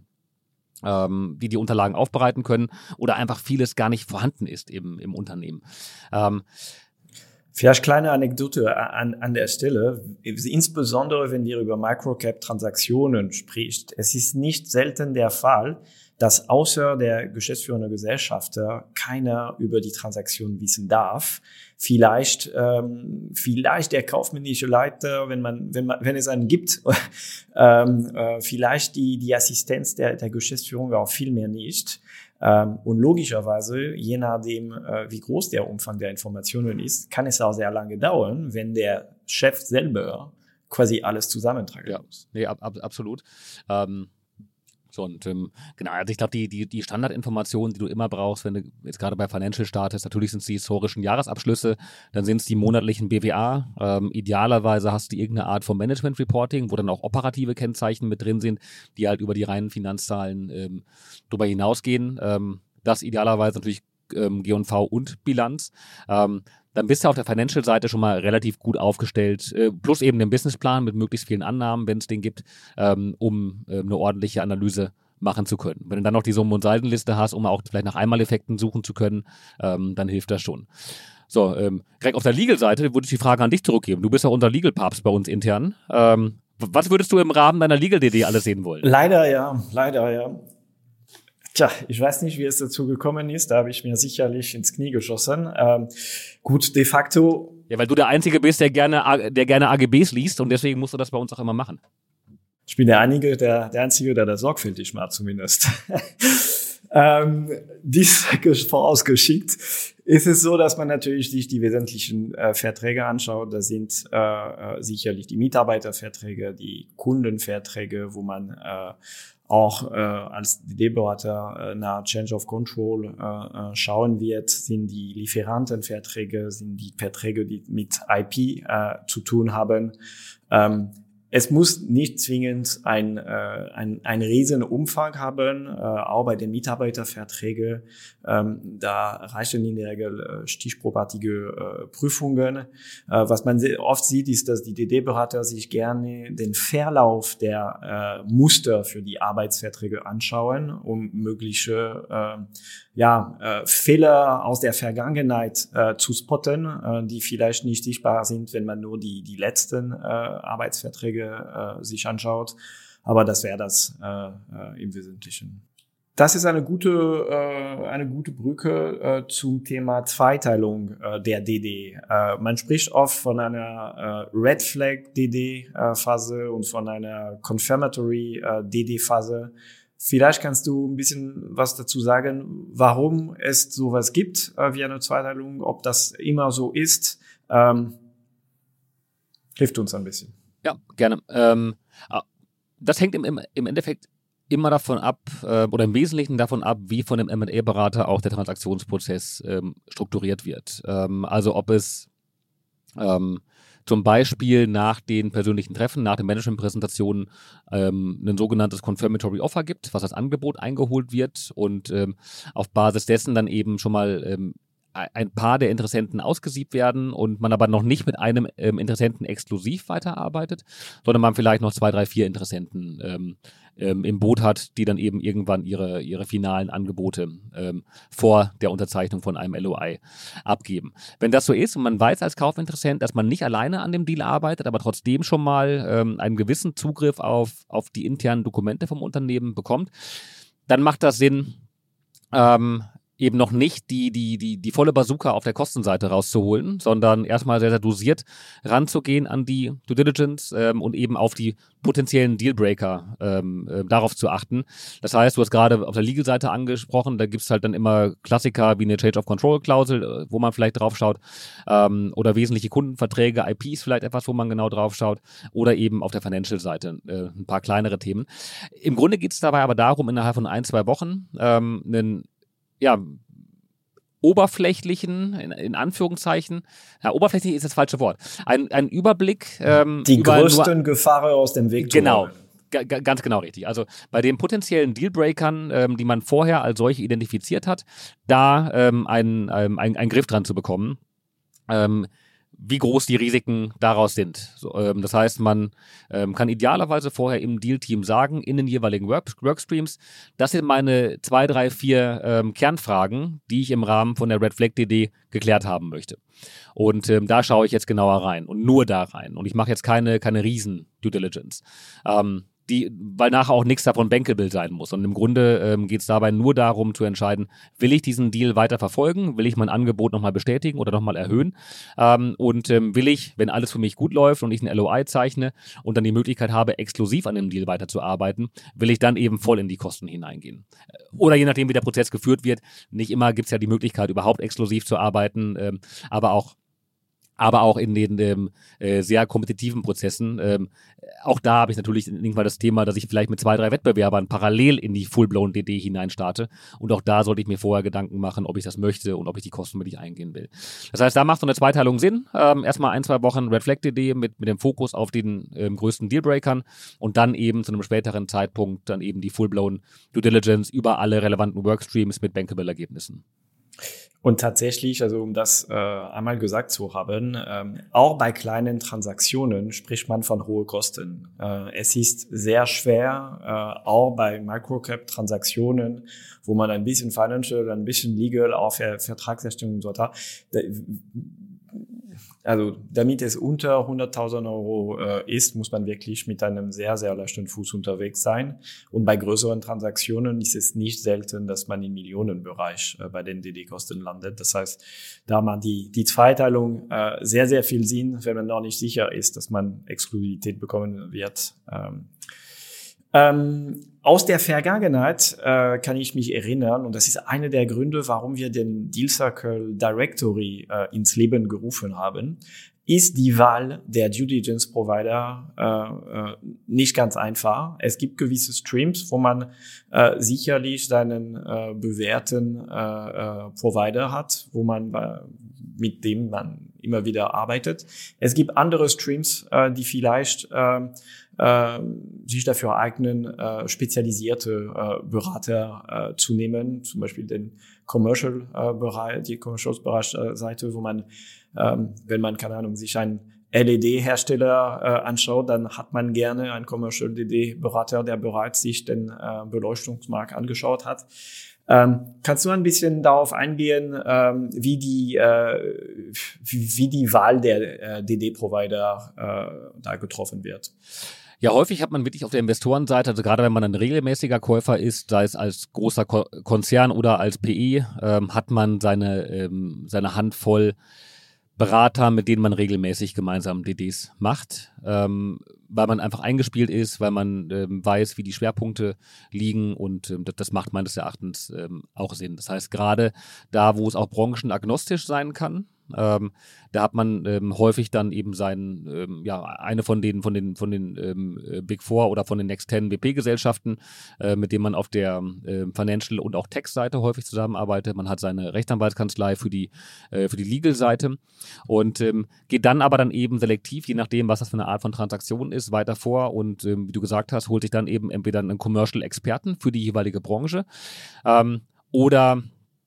ähm, die die Unterlagen aufbereiten können oder einfach vieles gar nicht vorhanden ist im, im Unternehmen. Ähm, Vielleicht kleine Anekdote an, an der Stelle, insbesondere wenn wir über Microcap-Transaktionen spricht. Es ist nicht selten der Fall, dass außer der geschäftsführende Gesellschafter keiner über die Transaktion wissen darf. Vielleicht, ähm, vielleicht der kaufmännische Leiter, wenn man, wenn man, wenn es einen gibt, ähm, äh, vielleicht die die Assistenz der der Geschäftsführung auch viel mehr nicht. Ähm, und logischerweise, je nachdem, äh, wie groß der Umfang der Informationen ist, kann es auch sehr lange dauern, wenn der Chef selber quasi alles zusammentragen ja, muss. Nee, ab, ab, absolut. Ähm, so und ähm, genau, also ich glaube, die, die, die Standardinformationen, die du immer brauchst, wenn du jetzt gerade bei Financial startest, natürlich sind es die historischen Jahresabschlüsse, dann sind es die monatlichen B W A. Ähm, idealerweise hast du irgendeine Art von Management Reporting, wo dann auch operative Kennzeichen mit drin sind, die halt über die reinen Finanzzahlen ähm, drüber hinausgehen. Ähm, das idealerweise natürlich ähm, G und V und Bilanz. Ähm, dann bist du auf der Financial-Seite schon mal relativ gut aufgestellt, äh, plus eben den Businessplan mit möglichst vielen Annahmen, wenn es den gibt, ähm, um äh, eine ordentliche Analyse machen zu können. Wenn du dann noch die Summen- und Saldenliste hast, um auch vielleicht nach Einmaleffekten suchen zu können, ähm, dann hilft das schon. So, ähm, Greg, auf der Legal-Seite würde ich die Frage an dich zurückgeben. Du bist ja unser Legal-Papst bei uns intern. Ähm, Was würdest du im Rahmen deiner Legal-D D alles sehen wollen? Leider ja, leider ja. Tja, ich weiß nicht, wie es dazu gekommen ist. Da habe ich mir sicherlich ins Knie geschossen. Ähm, gut, de facto. Ja, weil du der Einzige bist, der gerne, der gerne A G Bs liest und deswegen musst du das bei uns auch immer machen. Ich bin der Einige, der, der Einzige, der da sorgfältig macht zumindest. ähm, dies vorausgeschickt ist es so, dass man natürlich sich die wesentlichen äh, Verträge anschaut. Das sind äh, sicherlich die Mitarbeiterverträge, die Kundenverträge, wo man äh, auch äh, als D D-Berater äh, nach Change of Control äh, schauen wird, sind die Lieferantenverträge, sind die Verträge, die mit I P äh, zu tun haben. Ähm, Es muss nicht zwingend ein, äh, ein, ein riesen Umfang haben, äh, auch bei den Mitarbeiterverträgen. Ähm, da reichen in der Regel äh, stichprobartige äh, Prüfungen. Äh, was man sehr oft sieht, ist, dass die D D-Berater sich gerne den Verlauf der äh, Muster für die Arbeitsverträge anschauen, um mögliche äh, ja, äh, Fehler aus der Vergangenheit äh, zu spotten, äh, die vielleicht nicht sichtbar sind, wenn man nur die, die letzten äh, Arbeitsverträge äh, sich anschaut. Aber das wäre das äh, äh, im Wesentlichen. Das ist eine gute, äh, eine gute Brücke äh, zum Thema Zweiteilung äh, der D D. Äh, man spricht oft von einer äh, Red Flag D D äh, Phase und von einer Confirmatory äh, D D Phase. Vielleicht kannst du ein bisschen was dazu sagen, warum es sowas gibt äh, wie eine Zweiteilung, ob das immer so ist. Ähm, hilft uns ein bisschen. Ja, gerne. Ähm, das hängt im, im, im Endeffekt immer davon ab, äh, oder im Wesentlichen davon ab, wie von dem M und A-Berater auch der Transaktionsprozess ähm, strukturiert wird. Ähm, also ob es ähm, zum Beispiel nach den persönlichen Treffen, nach den Management-Präsentationen ähm, ein sogenanntes Confirmatory Offer gibt, was als Angebot eingeholt wird und ähm, auf Basis dessen dann eben schon mal ähm, ein paar der Interessenten ausgesiebt werden und man aber noch nicht mit einem ähm, Interessenten exklusiv weiterarbeitet, sondern man vielleicht noch zwei, drei, vier Interessenten ähm, ähm, im Boot hat, die dann eben irgendwann ihre, ihre finalen Angebote ähm, vor der Unterzeichnung von einem L O I abgeben. Wenn das so ist und man weiß als Kaufinteressent, dass man nicht alleine an dem Deal arbeitet, aber trotzdem schon mal ähm, einen gewissen Zugriff auf, auf die internen Dokumente vom Unternehmen bekommt, dann macht das Sinn, ähm, eben noch nicht die, die, die, die volle Bazooka auf der Kostenseite rauszuholen, sondern erstmal sehr, sehr dosiert ranzugehen an die Due Diligence ähm, und eben auf die potenziellen Dealbreaker ähm, äh, darauf zu achten. Das heißt, du hast gerade auf der Legal-Seite angesprochen, da gibt's halt dann immer Klassiker wie eine Change of Control-Klausel, äh, wo man vielleicht drauf schaut, ähm, oder wesentliche Kundenverträge, I Ps vielleicht etwas, wo man genau drauf schaut, oder eben auf der Financial-Seite äh, ein paar kleinere Themen. Im Grunde geht's dabei aber darum, innerhalb von ein, zwei Wochen ähm, einen ja, oberflächlichen, in, in Anführungszeichen, ja, oberflächlich ist das falsche Wort, ein, ein Überblick. Ähm, die über größten Gefahren aus dem Weg zu Genau, räumen. g- g- ganz genau richtig. Also bei den potenziellen Dealbreakern, ähm, die man vorher als solche identifiziert hat, da ähm, einen ein, ein Griff dran zu bekommen. Ähm, wie groß die Risiken daraus sind. So, ähm, das heißt, man ähm, kann idealerweise vorher im Deal-Team sagen, in den jeweiligen Work Workstreams, das sind meine zwei, drei, vier ähm, Kernfragen, die ich im Rahmen von der Red Flag D D geklärt haben möchte. Und ähm, da schaue ich jetzt genauer rein und nur da rein. Und ich mache jetzt keine, keine Riesen-Due Diligence. Ähm, Die, weil nachher auch nichts davon bankable sein muss. Und im Grunde ähm, geht es dabei nur darum zu entscheiden, will ich diesen Deal weiter verfolgen, will ich mein Angebot nochmal bestätigen oder nochmal erhöhen ähm, und ähm, will ich, wenn alles für mich gut läuft und ich ein L O I zeichne und dann die Möglichkeit habe, exklusiv an dem Deal weiterzuarbeiten, will ich dann eben voll in die Kosten hineingehen. Oder je nachdem, wie der Prozess geführt wird, nicht immer gibt es ja die Möglichkeit, überhaupt exklusiv zu arbeiten, ähm, aber auch aber auch in den ähm, äh, sehr kompetitiven Prozessen. Ähm, auch da habe ich natürlich irgendwann das Thema, dass ich vielleicht mit zwei, drei Wettbewerbern parallel in die Full-Blown D D hineinstarte. Und auch da sollte ich mir vorher Gedanken machen, ob ich das möchte und ob ich die Kosten mit ich eingehen will. Das heißt, da macht so eine Zweiteilung Sinn. Ähm, erstmal ein, zwei Wochen Red Flag D D mit, mit dem Fokus auf den ähm, größten Dealbreakern und dann eben zu einem späteren Zeitpunkt dann eben die Full-Blown Due Diligence über alle relevanten Workstreams mit bankable Ergebnissen. Und tatsächlich, also um das äh, einmal gesagt zu haben, ähm, auch bei kleinen Transaktionen spricht man von hohen Kosten. Äh, es ist sehr schwer, äh, auch bei Microcap-Transaktionen, wo man ein bisschen Financial, ein bisschen Legal, auch für Vertragserstellung und so weiter, also damit es unter hunderttausend Euro äh, ist, muss man wirklich mit einem sehr, sehr leichten Fuß unterwegs sein. Und bei größeren Transaktionen ist es nicht selten, dass man im Millionenbereich äh, bei den D D-Kosten landet. Das heißt, da macht die, die Zweiteilung äh, sehr, sehr viel Sinn, wenn man noch nicht sicher ist, dass man Exklusivität bekommen wird. Ähm, Ähm, aus der Vergangenheit äh, kann ich mich erinnern, und das ist einer der Gründe, warum wir den Deal Circle Directory äh, ins Leben gerufen haben, ist die Wahl der Due Diligence Provider äh, äh, nicht ganz einfach. Es gibt gewisse Streams, wo man äh, sicherlich seinen äh, bewährten äh, äh, Provider hat, wo man äh, mit dem man immer wieder arbeitet. Es gibt andere Streams, äh, die vielleicht äh, äh, sich dafür eignen, äh, spezialisierte äh, Berater äh, zu nehmen, zum Beispiel den Commercial-Bereich, äh, die Commercial-Bereich-Seite, wo man, ähm, wenn man, keine Ahnung, sich einen L E D-Hersteller äh, anschaut, dann hat man gerne einen Commercial-D D-Berater, der bereits sich den äh, Beleuchtungsmarkt angeschaut hat. Ähm, kannst du ein bisschen darauf eingehen, ähm, wie die äh, wie, wie die Wahl der äh, D D-Provider äh, da getroffen wird? Ja, häufig hat man wirklich auf der Investorenseite, also gerade wenn man ein regelmäßiger Käufer ist, sei es als großer Ko- Konzern oder als P E, ähm, hat man seine ähm, seine Handvoll Berater, mit denen man regelmäßig gemeinsam D Ds macht, ähm, weil man einfach eingespielt ist, weil man ähm, weiß, wie die Schwerpunkte liegen und ähm, das, das macht meines Erachtens ähm, auch Sinn. Das heißt, gerade da, wo es auch branchenagnostisch sein kann, ähm, da hat man ähm, häufig dann eben seinen, ähm, ja, eine von den, von den, von den ähm, Big Four oder von den Next Ten B P-Gesellschaften, äh, mit denen man auf der äh, Financial- und auch Tech-Seite häufig zusammenarbeitet. Man hat seine Rechtsanwaltskanzlei für die, äh, für die Legal-Seite und ähm, geht dann aber dann eben selektiv, je nachdem, was das für eine Art von Transaktion ist, weiter vor und ähm, wie du gesagt hast, holt sich dann eben entweder einen Commercial-Experten für die jeweilige Branche ähm, oder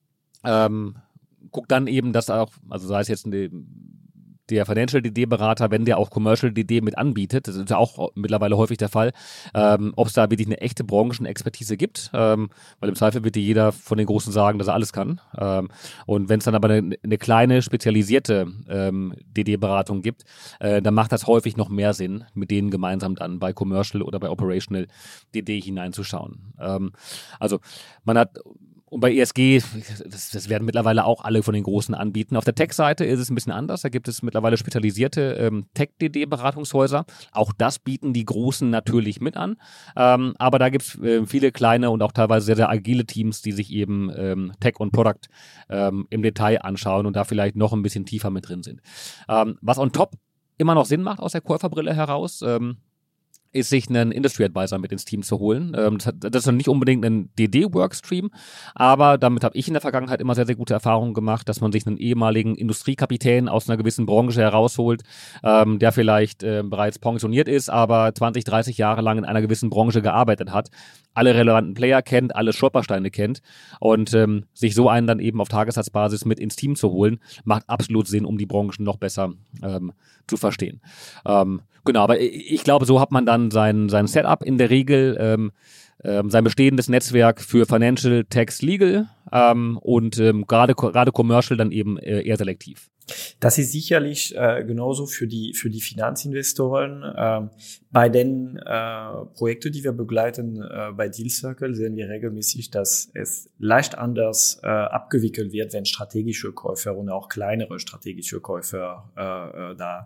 ähm, guckt dann eben, dass auch, also sei es jetzt eine, der Financial D D-Berater, wenn der auch Commercial D D mit anbietet, das ist ja auch mittlerweile häufig der Fall, ähm, ob es da wirklich eine echte Branchenexpertise gibt, ähm, weil im Zweifel wird dir jeder von den Großen sagen, dass er alles kann. Ähm, und wenn es dann aber eine, eine kleine, spezialisierte ähm, D D-Beratung gibt, äh, dann macht das häufig noch mehr Sinn, mit denen gemeinsam dann bei Commercial oder bei Operational D D hineinzuschauen. Ähm, also man hat Und bei E S G, das, das werden mittlerweile auch alle von den Großen anbieten. Auf der Tech-Seite ist es ein bisschen anders. Da gibt es mittlerweile spezialisierte ähm, Tech-D D-Beratungshäuser. Auch das bieten die Großen natürlich mit an. Ähm, aber da gibt es äh, viele kleine und auch teilweise sehr, sehr agile Teams, die sich eben ähm, Tech und Product ähm, im Detail anschauen und da vielleicht noch ein bisschen tiefer mit drin sind. Ähm, was on top immer noch Sinn macht aus der Käuferbrille heraus, ähm, ist sich einen Industry Advisor mit ins Team zu holen. Ähm, das, hat, das ist dann nicht unbedingt ein D D-Workstream, aber damit habe ich in der Vergangenheit immer sehr, sehr gute Erfahrungen gemacht, dass man sich einen ehemaligen Industriekapitän aus einer gewissen Branche herausholt, ähm, der vielleicht äh, bereits pensioniert ist, aber zwanzig, dreißig Jahre lang in einer gewissen Branche gearbeitet hat, alle relevanten Player kennt, alle Stolpersteine kennt und ähm, sich so einen dann eben auf Tagessatzbasis mit ins Team zu holen, macht absolut Sinn, um die Branchen noch besser ähm, zu verstehen. Ähm, genau, aber ich glaube, so hat man dann sein, sein Setup in der Regel, ähm, ähm, sein bestehendes Netzwerk für Financial, Tax, Legal ähm, und ähm, gerade gerade Commercial dann eben äh, eher selektiv. Das ist sicherlich äh, genauso für die für die Finanzinvestoren. Ähm, bei den äh, Projekten, die wir begleiten äh, bei Deal Circle, sehen wir regelmäßig, dass es leicht anders äh, abgewickelt wird, wenn strategische Käufer und auch kleinere strategische Käufer äh, äh, da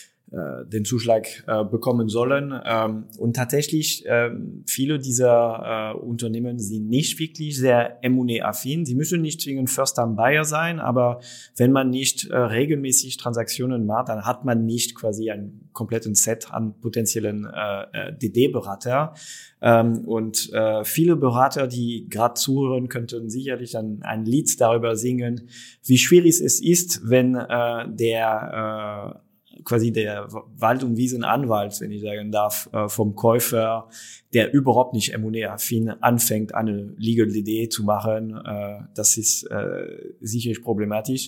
den Zuschlag äh, bekommen sollen. Ähm, und tatsächlich, äh, viele dieser äh, Unternehmen sind nicht wirklich sehr M und A-affin. Sie müssen nicht zwingend First-Time-Buyer sein, aber wenn man nicht äh, regelmäßig Transaktionen macht, dann hat man nicht quasi einen kompletten Set an potenziellen äh, D D-Berater. Ähm, und äh, viele Berater, die gerade zuhören, könnten sicherlich ein, ein Lied darüber singen, wie schwierig es ist, wenn äh, der äh, quasi der Wald- und Wiesenanwalt, wenn ich sagen darf, vom Käufer, der überhaupt nicht M und A-affin anfängt, eine Legal D D zu machen. Das ist sicherlich problematisch.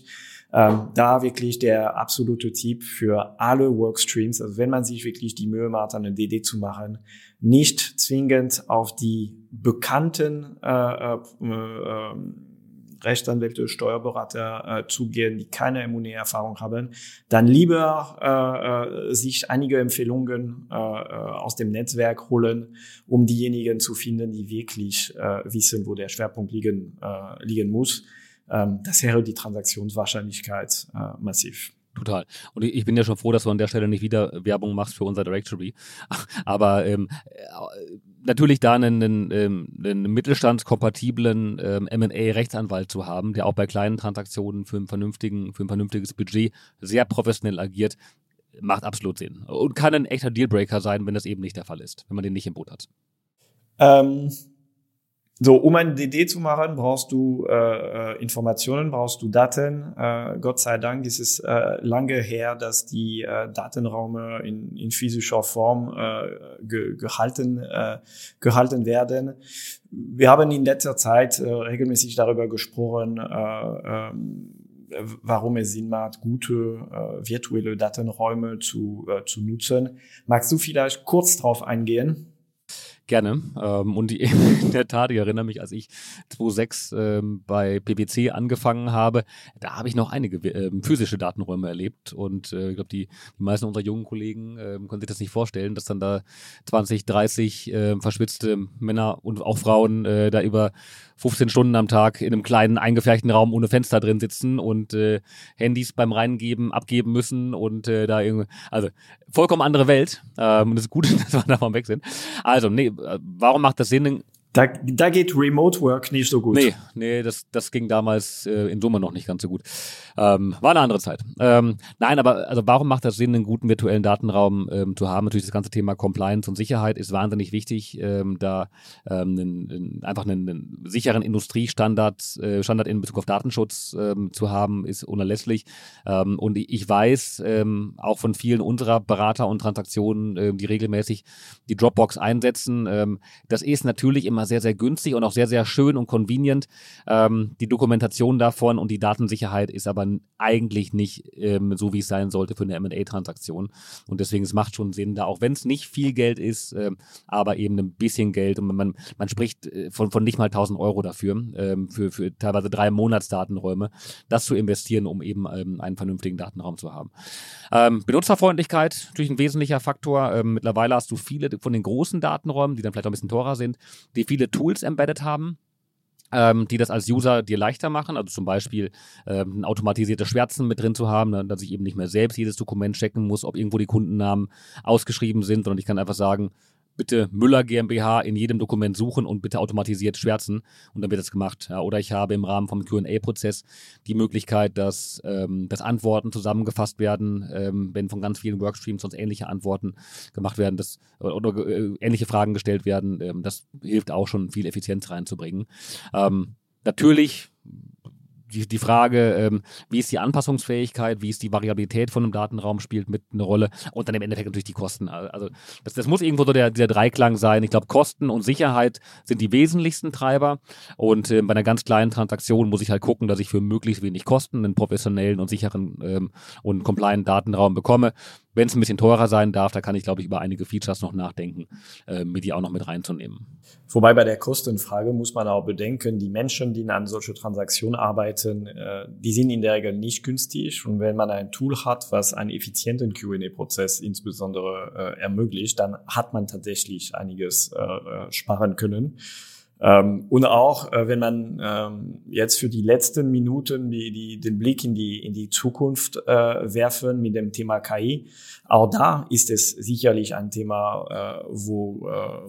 Da wirklich der absolute Tipp für alle Workstreams, also wenn man sich wirklich die Mühe macht, eine D D zu machen, nicht zwingend auf die bekannten äh, äh, Rechtsanwälte, Steuerberater äh, zugehen, die keine M und A-Erfahrung haben, dann lieber äh, äh, sich einige Empfehlungen äh, aus dem Netzwerk holen, um diejenigen zu finden, die wirklich äh, wissen, wo der Schwerpunkt liegen, äh, liegen muss. Ähm, das erhöht die Transaktionswahrscheinlichkeit äh, massiv. Total. Und ich bin ja schon froh, dass du an der Stelle nicht wieder Werbung machst für unser Directory. Aber ähm, natürlich da einen, einen, einen mittelstandskompatiblen ähm, M und A-Rechtsanwalt zu haben, der auch bei kleinen Transaktionen für, einen vernünftigen, für ein vernünftiges Budget sehr professionell agiert, macht absolut Sinn. Und kann ein echter Dealbreaker sein, wenn das eben nicht der Fall ist, wenn man den nicht im Boot hat. Ähm So, um ein D D zu machen, brauchst du äh, Informationen, brauchst du Daten. Äh, Gott sei Dank ist es äh, lange her, dass die äh, Datenräume in, in physischer Form äh, ge, gehalten, äh, gehalten werden. Wir haben in letzter Zeit äh, regelmäßig darüber gesprochen, äh, äh, warum es Sinn macht, gute äh, virtuelle Datenräume zu, äh, zu nutzen. Magst du vielleicht kurz drauf eingehen? Gerne. Ähm, und die, in der Tat, ich erinnere mich, als ich zweitausendsechs ähm, bei P P C angefangen habe, da habe ich noch einige ähm, physische Datenräume erlebt. Und äh, ich glaube, die, die meisten unserer jungen Kollegen ähm, können sich das nicht vorstellen, dass dann da zwanzig, dreißig äh, verschwitzte Männer und auch Frauen äh, da über fünfzehn Stunden am Tag in einem kleinen, eingefärchten Raum ohne Fenster drin sitzen und äh, Handys beim Reingeben abgeben müssen und äh, da irgendwie, also vollkommen andere Welt. Ähm, und es ist gut, dass wir davon weg sind. Also, nee, warum macht das Sinn? Da, da geht Remote Work nicht so gut. Nee, nee, das, das ging damals äh, in Summe noch nicht ganz so gut. Ähm, war eine andere Zeit. Ähm, nein, aber also warum macht das Sinn, einen guten virtuellen Datenraum ähm, zu haben? Natürlich das ganze Thema Compliance und Sicherheit ist wahnsinnig wichtig, ähm, da ähm, einen, einen, einfach einen, einen sicheren Industriestandard äh, Standard in Bezug auf Datenschutz ähm, zu haben, ist unerlässlich. Ähm, und ich weiß ähm, auch von vielen unserer Berater und Transaktionen, ähm, die regelmäßig die Dropbox einsetzen, ähm, das ist natürlich immer sehr, sehr günstig und auch sehr, sehr schön und convenient. Ähm, die Dokumentation davon und die Datensicherheit ist aber eigentlich nicht ähm, so, wie es sein sollte für eine M und A-Transaktion. Und deswegen, es macht schon Sinn, da auch wenn es nicht viel Geld ist, ähm, aber eben ein bisschen Geld und man, man spricht äh, von, von nicht mal tausend Euro dafür, ähm, für, für teilweise drei Monatsdatenräume, das zu investieren, um eben ähm, einen vernünftigen Datenraum zu haben. Ähm, Benutzerfreundlichkeit, natürlich ein wesentlicher Faktor. Ähm, mittlerweile hast du viele von den großen Datenräumen, die dann vielleicht auch ein bisschen teurer sind, die viele Tools embedded haben, ähm, die das als User dir leichter machen. Also zum Beispiel ähm, ein automatisiertes Schwärzen mit drin zu haben, ne, dass ich eben nicht mehr selbst jedes Dokument checken muss, ob irgendwo die Kundennamen ausgeschrieben sind, sondern ich kann einfach sagen, bitte Müller GmbH in jedem Dokument suchen und bitte automatisiert schwärzen und dann wird das gemacht. Ja, oder ich habe im Rahmen vom Q und A-Prozess die Möglichkeit, dass, ähm, dass Antworten zusammengefasst werden, ähm, wenn von ganz vielen Workstreams sonst ähnliche Antworten gemacht werden dass, oder, oder äh, ähnliche Fragen gestellt werden. Ähm, das hilft auch schon, viel Effizienz reinzubringen. Ähm, natürlich Die, die Frage, ähm, wie ist die Anpassungsfähigkeit, wie ist die Variabilität von einem Datenraum, spielt mit eine Rolle und dann im Endeffekt natürlich die Kosten. Also das, das muss irgendwo so der, der Dreiklang sein. Ich glaube, Kosten und Sicherheit sind die wesentlichsten Treiber und äh, bei einer ganz kleinen Transaktion muss ich halt gucken, dass ich für möglichst wenig Kosten einen professionellen und sicheren ähm, und compliant Datenraum bekomme. Wenn es ein bisschen teurer sein darf, da kann ich, glaube ich, über einige Features noch nachdenken, äh, mir die auch noch mit reinzunehmen. Wobei bei der Kostenfrage muss man auch bedenken, die Menschen, die an solche Transaktionen arbeiten, äh, die sind in der Regel nicht günstig. Und wenn man ein Tool hat, was einen effizienten Q und A-Prozess insbesondere äh, ermöglicht, dann hat man tatsächlich einiges äh, sparen können. Ähm, und auch, äh, wenn man ähm, jetzt für die letzten Minuten die, die, den Blick in die, in die Zukunft äh, werfen mit dem Thema K I, auch da ist es sicherlich ein Thema, äh, wo, äh,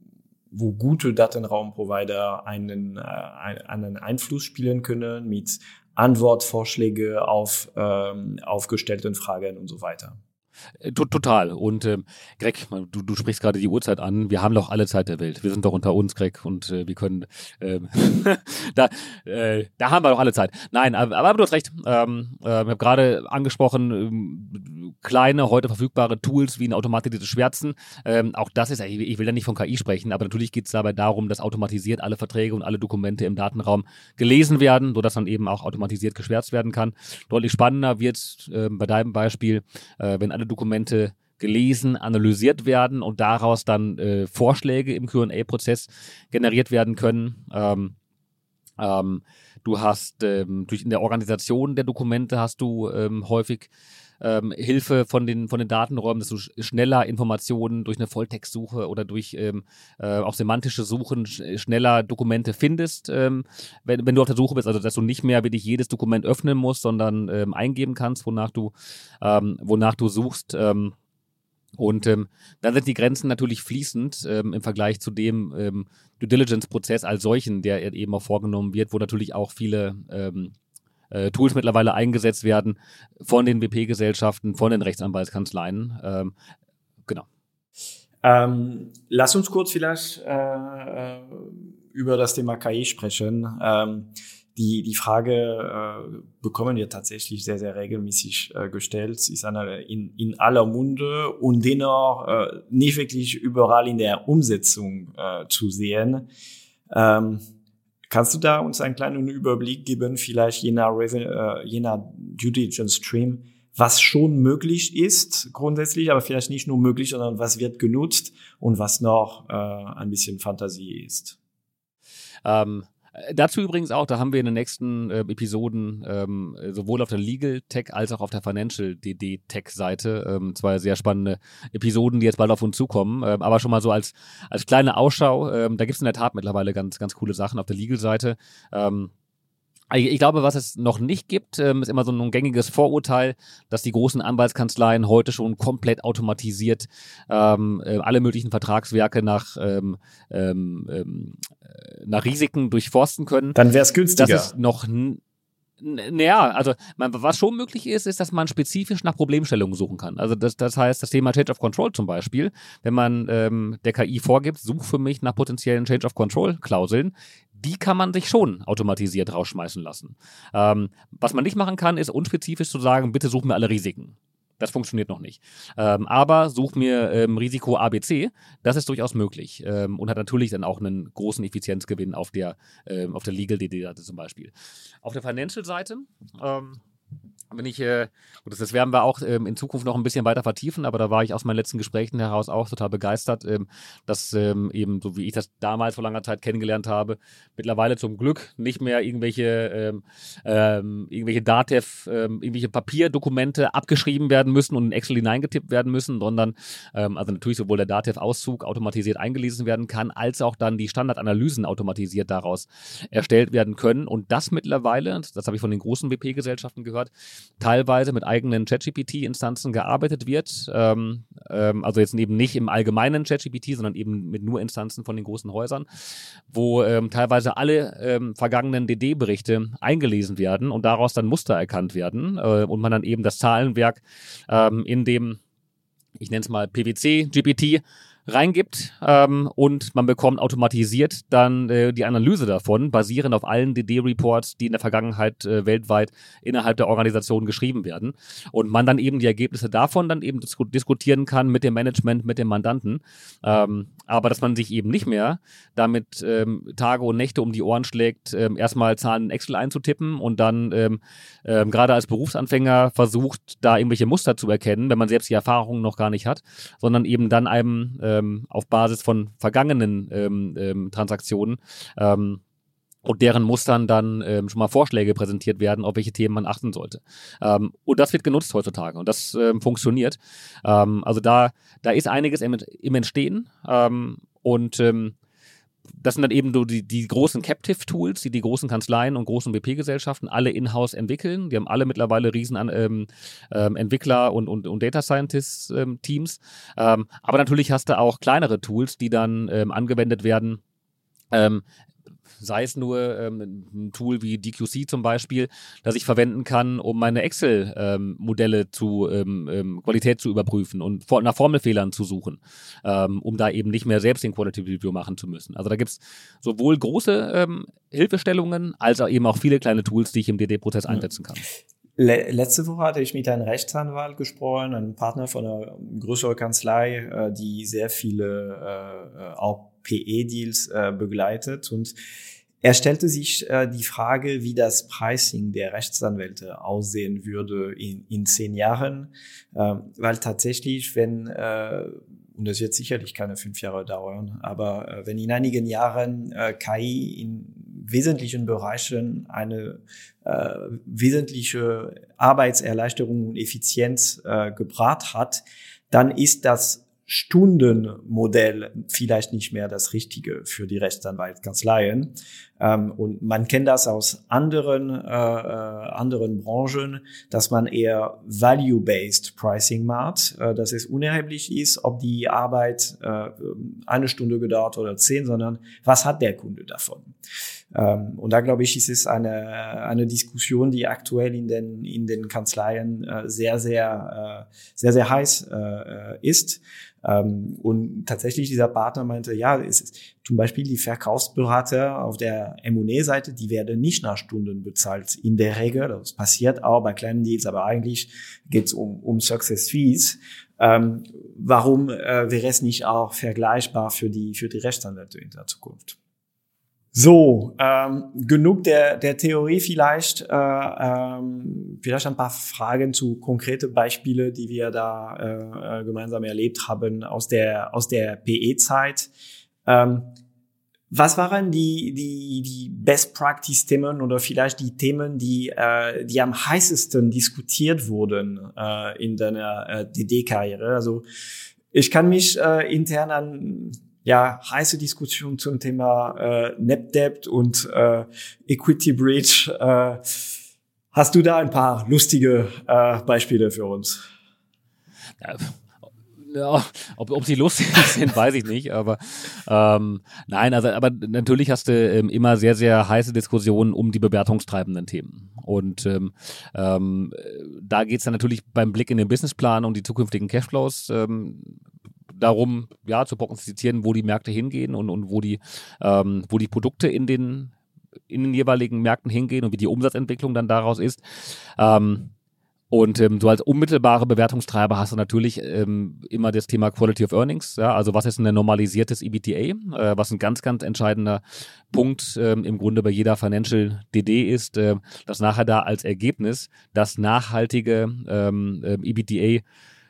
wo gute Datenraumprovider einen, äh, einen Einfluss spielen können mit Antwortvorschläge auf ähm, aufgestellten Fragen und so weiter. Total. Und ähm, Greg, du, du sprichst gerade die Uhrzeit an. Wir haben doch alle Zeit der Welt. Wir sind doch unter uns, Greg, und äh, wir können äh, da, äh, da haben wir doch alle Zeit. Nein, aber, aber du hast recht. Ähm, äh, ich habe gerade angesprochen, ähm, kleine, heute verfügbare Tools wie ein automatisiertes Schwärzen. Ähm, auch das ist, ich, ich will ja nicht von K I sprechen, aber natürlich geht es dabei darum, dass automatisiert alle Verträge und alle Dokumente im Datenraum gelesen werden, sodass dann eben auch automatisiert geschwärzt werden kann. Deutlich spannender wird äh, bei deinem Beispiel, äh, wenn alle Dokumente gelesen, analysiert werden und daraus dann äh, Vorschläge im Q und A-Prozess generiert werden können. Ähm, ähm, du hast ähm, durch in der Organisation der Dokumente hast du ähm, häufig ähm, Hilfe von den von den Datenräumen, dass du sch- schneller Informationen durch eine Volltextsuche oder durch ähm, äh, auch semantische Suchen sch- schneller Dokumente findest, ähm, wenn, wenn du auf der Suche bist, also dass du nicht mehr wirklich jedes Dokument öffnen musst, sondern ähm, eingeben kannst, wonach du ähm, wonach du suchst. Ähm, und ähm, dann sind die Grenzen natürlich fließend ähm, im Vergleich zu dem ähm, Due Diligence-Prozess als solchen, der eben auch vorgenommen wird, wo natürlich auch viele ähm, äh, Tools mittlerweile eingesetzt werden von den W P-Gesellschaften, von den Rechtsanwaltskanzleien. Ähm, genau. Ähm, lass uns kurz vielleicht äh, über das Thema K I sprechen. Ähm, die die Frage äh, bekommen wir tatsächlich sehr sehr regelmäßig äh, gestellt. Sie ist eine, in in aller Munde und dennoch äh, nicht wirklich überall in der Umsetzung äh, zu sehen. Ähm, Kannst du da uns einen kleinen Überblick geben, vielleicht je nach, äh, je nach Due Diligence Stream, was schon möglich ist grundsätzlich, aber vielleicht nicht nur möglich, sondern was wird genutzt und was noch äh, ein bisschen Fantasie ist? Ähm, Dazu übrigens auch, da haben wir in den nächsten äh, Episoden ähm, sowohl auf der Legal Tech als auch auf der Financial D D Tech Seite ähm, zwei sehr spannende Episoden, die jetzt bald auf uns zukommen. Ähm, aber schon mal so als als kleine Ausschau, ähm, da gibt es in der Tat mittlerweile ganz ganz coole Sachen auf der Legal Seite. Ähm, Ich glaube, was es noch nicht gibt, ähm, ist immer so ein gängiges Vorurteil, dass die großen Anwaltskanzleien heute schon komplett automatisiert ähm, äh, alle möglichen Vertragswerke nach, ähm, ähm, ähm, äh, nach Risiken durchforsten können. Dann wäre es günstiger. Das ist noch n- Naja, also man, was schon möglich ist, ist, dass man spezifisch nach Problemstellungen suchen kann. Also das, das heißt, das Thema Change of Control zum Beispiel, wenn man ähm, der K I vorgibt, such für mich nach potenziellen Change of Control Klauseln, die kann man sich schon automatisiert rausschmeißen lassen. Ähm, was man nicht machen kann, ist unspezifisch zu sagen, bitte such mir alle Risiken. Das funktioniert noch nicht. Ähm, aber such mir ähm, Risiko A B C, das ist durchaus möglich ähm, und hat natürlich dann auch einen großen Effizienzgewinn auf der, ähm, auf der Legal D D-Seite zum Beispiel. Auf der Financial-Seite ähm, wenn ich, äh, gut, das, das werden wir auch ähm, in Zukunft noch ein bisschen weiter vertiefen, aber da war ich aus meinen letzten Gesprächen heraus auch total begeistert, ähm, dass ähm, eben, so wie ich das damals vor langer Zeit kennengelernt habe, mittlerweile zum Glück nicht mehr irgendwelche, ähm, ähm, irgendwelche Datev, ähm, irgendwelche Papierdokumente abgeschrieben werden müssen und in Excel hineingetippt werden müssen, sondern ähm, also natürlich sowohl der Datev-Auszug automatisiert eingelesen werden kann, als auch dann die Standardanalysen automatisiert daraus erstellt werden können. Und das mittlerweile, das habe ich von den großen W P-Gesellschaften gehört, teilweise mit eigenen ChatGPT-Instanzen gearbeitet wird. Ähm, ähm, also jetzt eben nicht im allgemeinen ChatGPT, sondern eben mit nur Instanzen von den großen Häusern, wo ähm, teilweise alle ähm, vergangenen D D-Berichte eingelesen werden und daraus dann Muster erkannt werden äh, und man dann eben das Zahlenwerk ähm, in dem, ich nenne es mal P W C-G P T, reingibt ähm, und man bekommt automatisiert dann äh, die Analyse davon, basierend auf allen D D-Reports, die in der Vergangenheit äh, weltweit innerhalb der Organisation geschrieben werden und man dann eben die Ergebnisse davon dann eben disku- diskutieren kann mit dem Management, mit dem Mandanten, ähm, aber dass man sich eben nicht mehr damit ähm, Tage und Nächte um die Ohren schlägt, ähm, erstmal Zahlen in Excel einzutippen und dann ähm, ähm, gerade als Berufsanfänger versucht, da irgendwelche Muster zu erkennen, wenn man selbst die Erfahrungen noch gar nicht hat, sondern eben dann einem ähm, auf Basis von vergangenen ähm, ähm, Transaktionen ähm, und deren Mustern dann ähm, schon mal Vorschläge präsentiert werden, auf welche Themen man achten sollte. Ähm, und das wird genutzt heutzutage und das ähm, funktioniert. Ähm, also da, da ist einiges im, im Entstehen ähm, und ähm, das sind dann eben so die, die großen Captive-Tools, die die großen Kanzleien und großen W P-Gesellschaften alle in-house entwickeln. Die haben alle mittlerweile riesen ähm, ähm, Entwickler und, und, und Data Scientist-Teams. Ähm, aber natürlich hast du auch kleinere Tools, die dann ähm, angewendet werden, ähm, sei es nur ähm, ein Tool wie D Q C zum Beispiel, das ich verwenden kann, um meine Excel-Modelle ähm, zu ähm, ähm, Qualität zu überprüfen und vor, nach Formelfehlern zu suchen, ähm, um da eben nicht mehr selbst den Quality Review machen zu müssen. Also da gibt es sowohl große ähm, Hilfestellungen, als auch eben auch viele kleine Tools, die ich im D D-Prozess mhm. einsetzen kann. Letzte Woche hatte ich mit einem Rechtsanwalt gesprochen, einem Partner von einer größeren Kanzlei, die sehr viele äh, auch P E-Deals äh, begleitet, und er stellte sich äh, die Frage, wie das Pricing der Rechtsanwälte aussehen würde in, in zehn Jahren, äh, weil tatsächlich, wenn äh, und das wird sicherlich keine fünf Jahre dauern, aber äh, wenn in einigen Jahren äh, K I in wesentlichen Bereichen eine äh, wesentliche Arbeitserleichterung und Effizienz äh, gebracht hat, dann ist das Stundenmodell vielleicht nicht mehr das Richtige für die Rechtsanwaltskanzleien. Ähm, und man kennt das aus anderen, äh, anderen Branchen, dass man eher Value-Based Pricing macht, äh, dass es unerheblich ist, ob die Arbeit äh, eine Stunde gedauert oder zehn, sondern was hat der Kunde davon? Ähm, und da glaube ich, ist es eine, eine Diskussion, die aktuell in den, in den Kanzleien äh, sehr, sehr, äh, sehr, sehr heiß äh, ist. Ähm, und tatsächlich dieser Partner meinte, ja, es ist zum Beispiel die Verkaufsberater auf der M und A-Seite, die werden nicht nach Stunden bezahlt. In der Regel, das passiert auch bei kleinen Deals, aber eigentlich geht es um, um Success Fees. Ähm, warum äh, wäre es nicht auch vergleichbar für die, für die Rechtsanwälte in der Zukunft? So, ähm, genug der, der Theorie vielleicht, äh, ähm, vielleicht ein paar Fragen zu konkrete Beispiele, die wir da äh, gemeinsam erlebt haben aus der, aus der P E-Zeit. Ähm, was waren die, die, die Best-Practice-Themen oder vielleicht die Themen, die, äh, die am heißesten diskutiert wurden äh, in deiner äh, D D-Karriere? Also, ich kann mich äh, intern an ja, heiße Diskussion zum Thema äh, Net Debt und äh, Equity Breach. Äh, hast du da ein paar lustige äh, Beispiele für uns? Ja, ja, ob, ob sie lustig sind, weiß ich nicht, aber ähm, nein, also aber natürlich hast du ähm, immer sehr, sehr heiße Diskussionen um die bewertungstreibenden Themen. Und ähm, ähm, da geht es dann natürlich beim Blick in den Businessplan um die zukünftigen Cashflows ähm, darum, ja, zu prognostizieren, wo die Märkte hingehen und, und wo die, ähm, wo die Produkte in den, in den jeweiligen Märkten hingehen und wie die Umsatzentwicklung dann daraus ist. Ähm, und ähm, so als unmittelbare Bewertungstreiber hast du natürlich ähm, immer das Thema Quality of Earnings, ja, also was ist ein normalisiertes E B T A, äh, was ein ganz, ganz entscheidender Punkt ähm, im Grunde bei jeder Financial D D ist, äh, dass nachher da als Ergebnis das nachhaltige ähm, äh, E B T A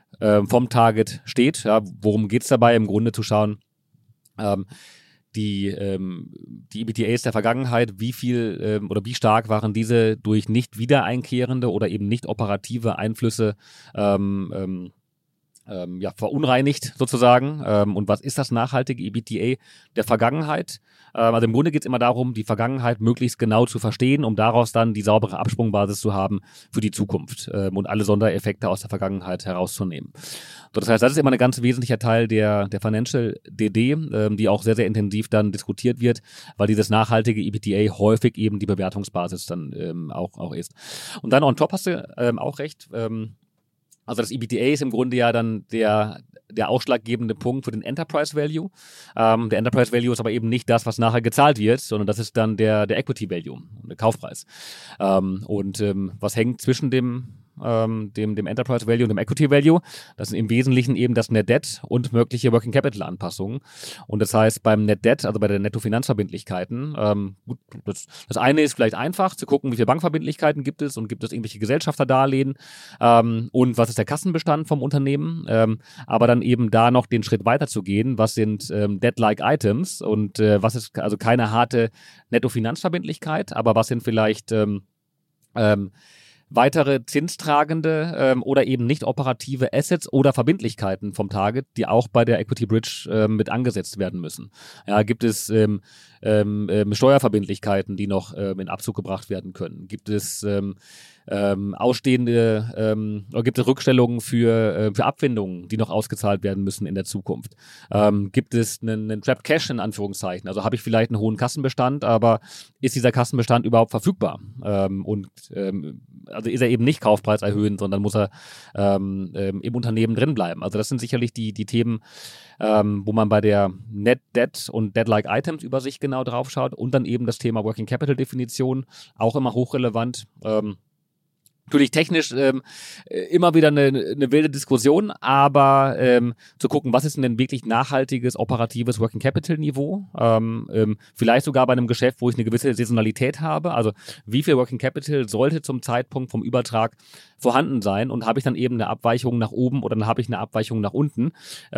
vom Target steht. Ja, worum geht es dabei? Im Grunde zu schauen, ähm, die, ähm, die E B T As der Vergangenheit, wie viel ähm, oder wie stark waren diese durch nicht wiedereinkehrende oder eben nicht operative Einflüsse ähm, ähm, ähm, ja, verunreinigt sozusagen. Ähm, und was ist das nachhaltige E B T A der Vergangenheit? Ähm, also im Grunde geht es immer darum, die Vergangenheit möglichst genau zu verstehen, um daraus dann die saubere Absprungbasis zu haben für die Zukunft ähm, und alle Sondereffekte aus der Vergangenheit herauszunehmen. So, das heißt, das ist immer ein ganz wesentlicher Teil der, der Financial D D, ähm, die auch sehr, sehr intensiv dann diskutiert wird, weil dieses nachhaltige E B T A häufig eben die Bewertungsbasis dann ähm, auch, auch ist. Und dann on top hast du ähm, auch recht, ähm, also das E B T A ist im Grunde ja dann der, der ausschlaggebende Punkt für den Enterprise Value. Ähm, der Enterprise Value ist aber eben nicht das, was nachher gezahlt wird, sondern das ist dann der, der Equity Value, der Kaufpreis. Ähm, und ähm, was hängt zwischen dem ähm, dem, dem Enterprise Value und dem Equity Value. Das sind im Wesentlichen eben das Net Debt und mögliche Working Capital Anpassungen. Und das heißt, beim Net Debt, also bei den Nettofinanzverbindlichkeiten, ähm, gut, das, das eine ist vielleicht einfach, zu gucken, wie viele Bankverbindlichkeiten gibt es und gibt es irgendwelche Gesellschafterdarlehen ähm, und was ist der Kassenbestand vom Unternehmen. Ähm, aber dann eben da noch den Schritt weiter zu gehen, was sind ähm, Debt-like Items und äh, was ist also keine harte Nettofinanzverbindlichkeit, aber was sind vielleicht ähm, ähm, weitere zinstragende ähm, oder eben nicht operative Assets oder Verbindlichkeiten vom Target, die auch bei der Equity Bridge ähm, mit angesetzt werden müssen. Ja, gibt es ähm, ähm, ähm, Steuerverbindlichkeiten, die noch ähm, in Abzug gebracht werden können? Gibt es ähm, ähm, ausstehende ähm, oder gibt es Rückstellungen für, äh, für Abfindungen, die noch ausgezahlt werden müssen in der Zukunft? Ähm, gibt es einen, einen Trapped Cash in Anführungszeichen? Also habe ich vielleicht einen hohen Kassenbestand, aber ist dieser Kassenbestand überhaupt verfügbar? Ähm, und ähm, also ist er eben nicht kaufpreiserhöhend, sondern muss er ähm, ähm, im Unternehmen drin bleiben. Also das sind sicherlich die, die Themen, ähm, wo man bei der Net Debt und Debt-like Items Übersicht genau drauf schaut und dann eben das Thema Working Capital Definition, auch immer hochrelevant. Ähm, Natürlich technisch ähm, immer wieder eine, eine wilde Diskussion, aber ähm, zu gucken, was ist denn ein wirklich nachhaltiges, operatives Working Capital Niveau? Ähm, ähm, vielleicht sogar bei einem Geschäft, wo ich eine gewisse Saisonalität habe. Also wie viel Working Capital sollte zum Zeitpunkt vom Übertrag vorhanden sein und habe ich dann eben eine Abweichung nach oben oder dann habe ich eine Abweichung nach unten? Ähm,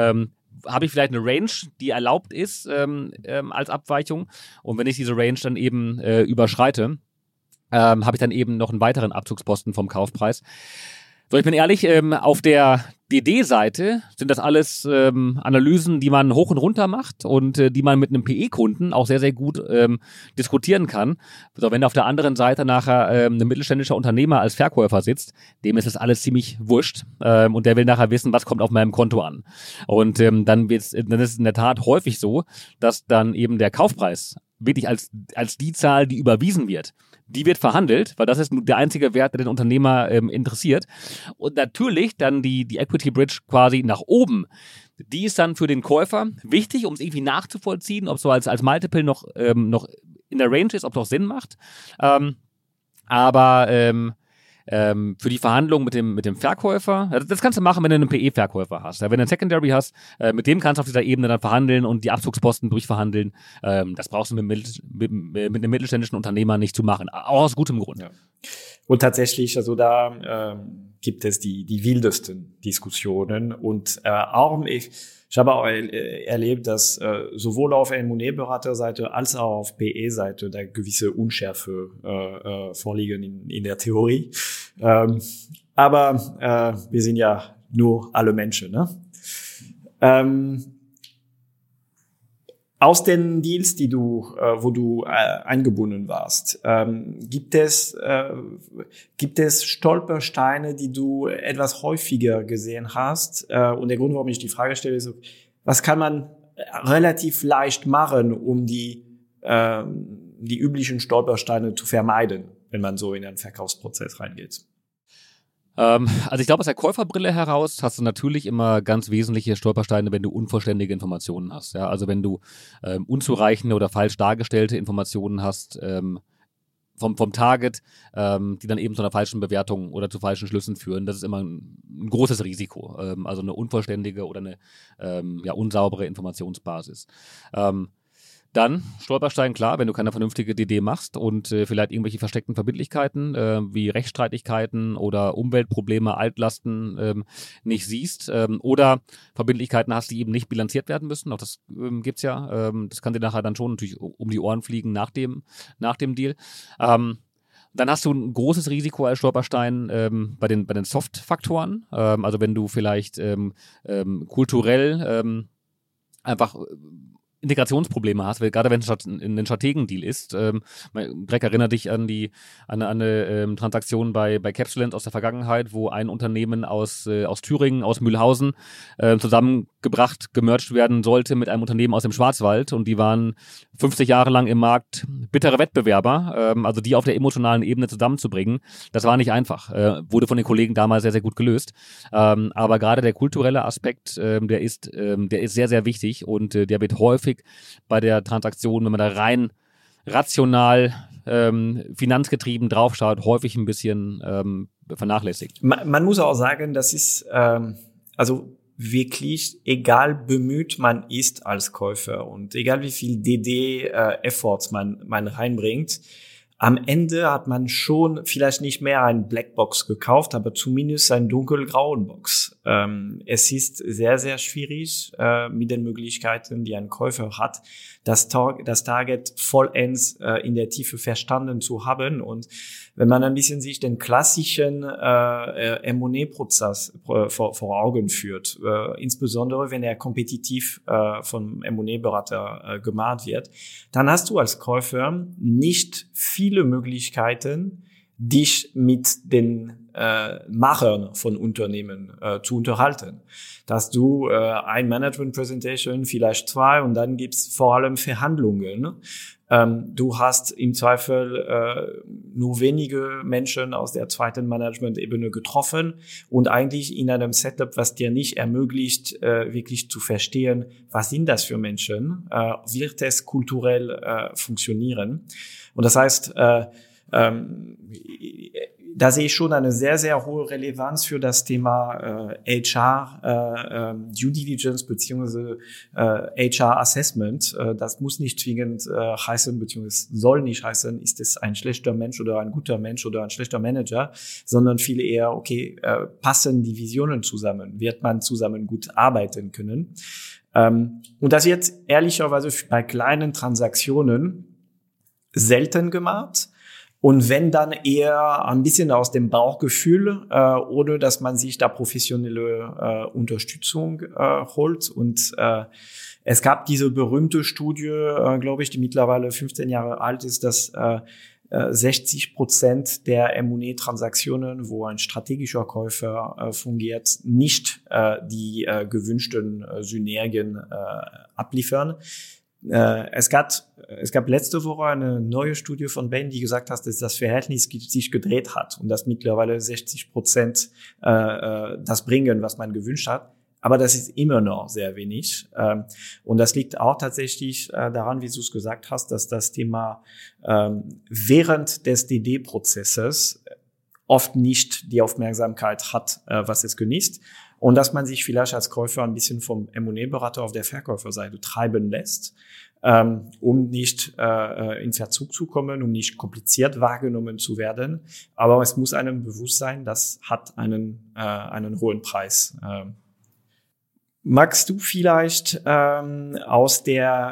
habe ich vielleicht eine Range, die erlaubt ist ähm, ähm, als Abweichung. Und wenn ich diese Range dann eben äh, überschreite, ähm, habe ich dann eben noch einen weiteren Abzugsposten vom Kaufpreis. So, ich bin ehrlich, ähm, auf der D D-Seite sind das alles ähm, Analysen, die man hoch und runter macht und äh, die man mit einem P E-Kunden auch sehr, sehr gut ähm, diskutieren kann. So, wenn auf der anderen Seite nachher ähm, ein mittelständischer Unternehmer als Verkäufer sitzt, dem ist das alles ziemlich wurscht ähm, und der will nachher wissen, was kommt auf meinem Konto an. Und ähm, dann, wird's, dann ist es in der Tat häufig so, dass dann eben der Kaufpreis wirklich als, als die Zahl, die überwiesen wird, die wird verhandelt, weil das ist der einzige Wert, der den Unternehmer ähm, interessiert. Und natürlich dann die, die Equity Bridge quasi nach oben. Die ist dann für den Käufer wichtig, um es irgendwie nachzuvollziehen, ob es so als, als Multiple noch, ähm, noch in der Range ist, ob es auch Sinn macht. Ähm, aber ähm, ähm, für die Verhandlung mit dem, mit dem Verkäufer, das, das kannst du machen, wenn du einen P E-Verkäufer hast. Ja, wenn du einen Secondary hast, äh, mit dem kannst du auf dieser Ebene dann verhandeln und die Abzugsposten durchverhandeln. Ähm, das brauchst du mit, mit, mit, mit einem mittelständischen Unternehmer nicht zu machen. Auch aus gutem Grund. Ja. Und tatsächlich, also da ähm, gibt es die, die wildesten Diskussionen und äh, auch ich, ich habe auch äh, erlebt, dass äh, sowohl auf M und A-Beraterseite als auch auf P E-Seite da gewisse Unschärfe äh, äh, vorliegen in, in der Theorie. Ähm, aber äh, wir sind ja nur alle Menschen, ne? Ähm, Aus den Deals, die du, äh, wo du äh, eingebunden warst, ähm, gibt es äh, gibt es Stolpersteine, die du etwas häufiger gesehen hast? Äh, und der Grund, warum ich die Frage stelle, ist, was kann man relativ leicht machen, um die äh, die üblichen Stolpersteine zu vermeiden, wenn man so in einen Verkaufsprozess reingeht? Also ich glaube, aus der Käuferbrille heraus hast du natürlich immer ganz wesentliche Stolpersteine, wenn du unvollständige Informationen hast. Ja? Also wenn du ähm, unzureichende oder falsch dargestellte Informationen hast ähm, vom, vom Target, ähm, die dann eben zu einer falschen Bewertung oder zu falschen Schlüssen führen. Das ist immer ein, ein großes Risiko. Ähm, also eine unvollständige oder eine ähm, ja, unsaubere Informationsbasis. Ähm, Dann Stolperstein, klar, wenn du keine vernünftige D D machst und äh, vielleicht irgendwelche versteckten Verbindlichkeiten äh, wie Rechtsstreitigkeiten oder Umweltprobleme, Altlasten ähm, nicht siehst ähm, oder Verbindlichkeiten hast, die eben nicht bilanziert werden müssen. Auch das ähm, gibt's ja. Ähm, das kann dir nachher dann schon natürlich um die Ohren fliegen nach dem, nach dem Deal. Ähm, Dann hast du ein großes Risiko als Stolperstein ähm, bei den, bei den Soft-Faktoren. Ähm, also wenn du vielleicht ähm, ähm, kulturell ähm, einfach Integrationsprobleme hast, weil gerade wenn es in den Strategendeal ist. Ähm, Greg, erinnert dich an die an, an eine ähm, Transaktion bei bei Capsulant aus der Vergangenheit, wo ein Unternehmen aus äh, aus Thüringen, aus Mühlhausen äh, zusammengebracht, gemerged werden sollte mit einem Unternehmen aus dem Schwarzwald und die waren fünfzig Jahre lang im Markt bittere Wettbewerber, ähm, also die auf der emotionalen Ebene zusammenzubringen, das war nicht einfach. Äh, wurde von den Kollegen damals sehr, sehr gut gelöst. Ähm, aber gerade der kulturelle Aspekt, ähm, der ist ähm, der ist sehr, sehr wichtig und äh, der wird häufig bei der Transaktion, wenn man da rein rational, ähm, finanzgetrieben draufschaut, häufig ein bisschen ähm, vernachlässigt. Man, man muss auch sagen, das ist ähm, also wirklich egal bemüht man ist als Käufer und egal wie viel D D-Efforts äh, man man reinbringt, am Ende hat man schon vielleicht nicht mehr ein Blackbox gekauft, aber zumindest ein dunkelgrauen Box. Ähm, es ist sehr, sehr schwierig äh, mit den Möglichkeiten, die ein Käufer hat, das, Tar- das Target vollends äh, in der Tiefe verstanden zu haben. Und wenn man ein bisschen sich den klassischen äh, M und A-Prozess äh, vor, vor Augen führt, äh, insbesondere wenn er kompetitiv äh, vom M und A-Berater äh, gemacht wird, dann hast du als Käufer nicht viel viele Möglichkeiten, dich mit den äh, Machern von Unternehmen äh, zu unterhalten. Dass du äh, ein Management Presentation, vielleicht zwei und dann gibt's vor allem Verhandlungen. Ähm, du hast im Zweifel äh, nur wenige Menschen aus der zweiten Management-Ebene getroffen und eigentlich in einem Setup, was dir nicht ermöglicht, äh, wirklich zu verstehen, was sind das für Menschen, äh, wird es kulturell äh, funktionieren. Und das heißt, äh, ähm, da sehe ich schon eine sehr, sehr hohe Relevanz für das Thema äh, H R, äh, äh, Due Diligence beziehungsweise äh, H R Assessment. Äh, das muss nicht zwingend äh, heißen, beziehungsweise soll nicht heißen, ist es ein schlechter Mensch oder ein guter Mensch oder ein schlechter Manager, sondern viel eher, okay, äh, passen die Visionen zusammen? Wird man zusammen gut arbeiten können? Ähm, und das wird ehrlicherweise bei kleinen Transaktionen selten gemacht. Und wenn dann eher ein bisschen aus dem Bauchgefühl, äh, ohne dass man sich da professionelle äh, Unterstützung äh, holt. Und äh, es gab diese berühmte Studie, äh, glaube ich, die mittlerweile fünfzehn Jahre alt ist, dass äh, sechzig Prozent der M und A-Transaktionen, wo ein strategischer Käufer äh, fungiert, nicht äh, die äh, gewünschten äh, Synergien äh, abliefern. Äh, es gab, es gab letzte Woche eine neue Studie von Bain, die gesagt hat, dass das Verhältnis sich gedreht hat und dass mittlerweile sechzig Prozent äh, das bringen, was man gewünscht hat. Aber das ist immer noch sehr wenig. Ähm, und das liegt auch tatsächlich äh, daran, wie du es gesagt hast, dass das Thema ähm, während des D D-Prozesses oft nicht die Aufmerksamkeit hat, äh, was es genießt. Und dass man sich vielleicht als Käufer ein bisschen vom M und A-Berater auf der Verkäuferseite treiben lässt, ähm, um nicht äh, in Verzug zu kommen, um nicht kompliziert wahrgenommen zu werden. Aber es muss einem bewusst sein, das hat einen, äh, einen hohen Preis. Ähm, magst du vielleicht ähm, aus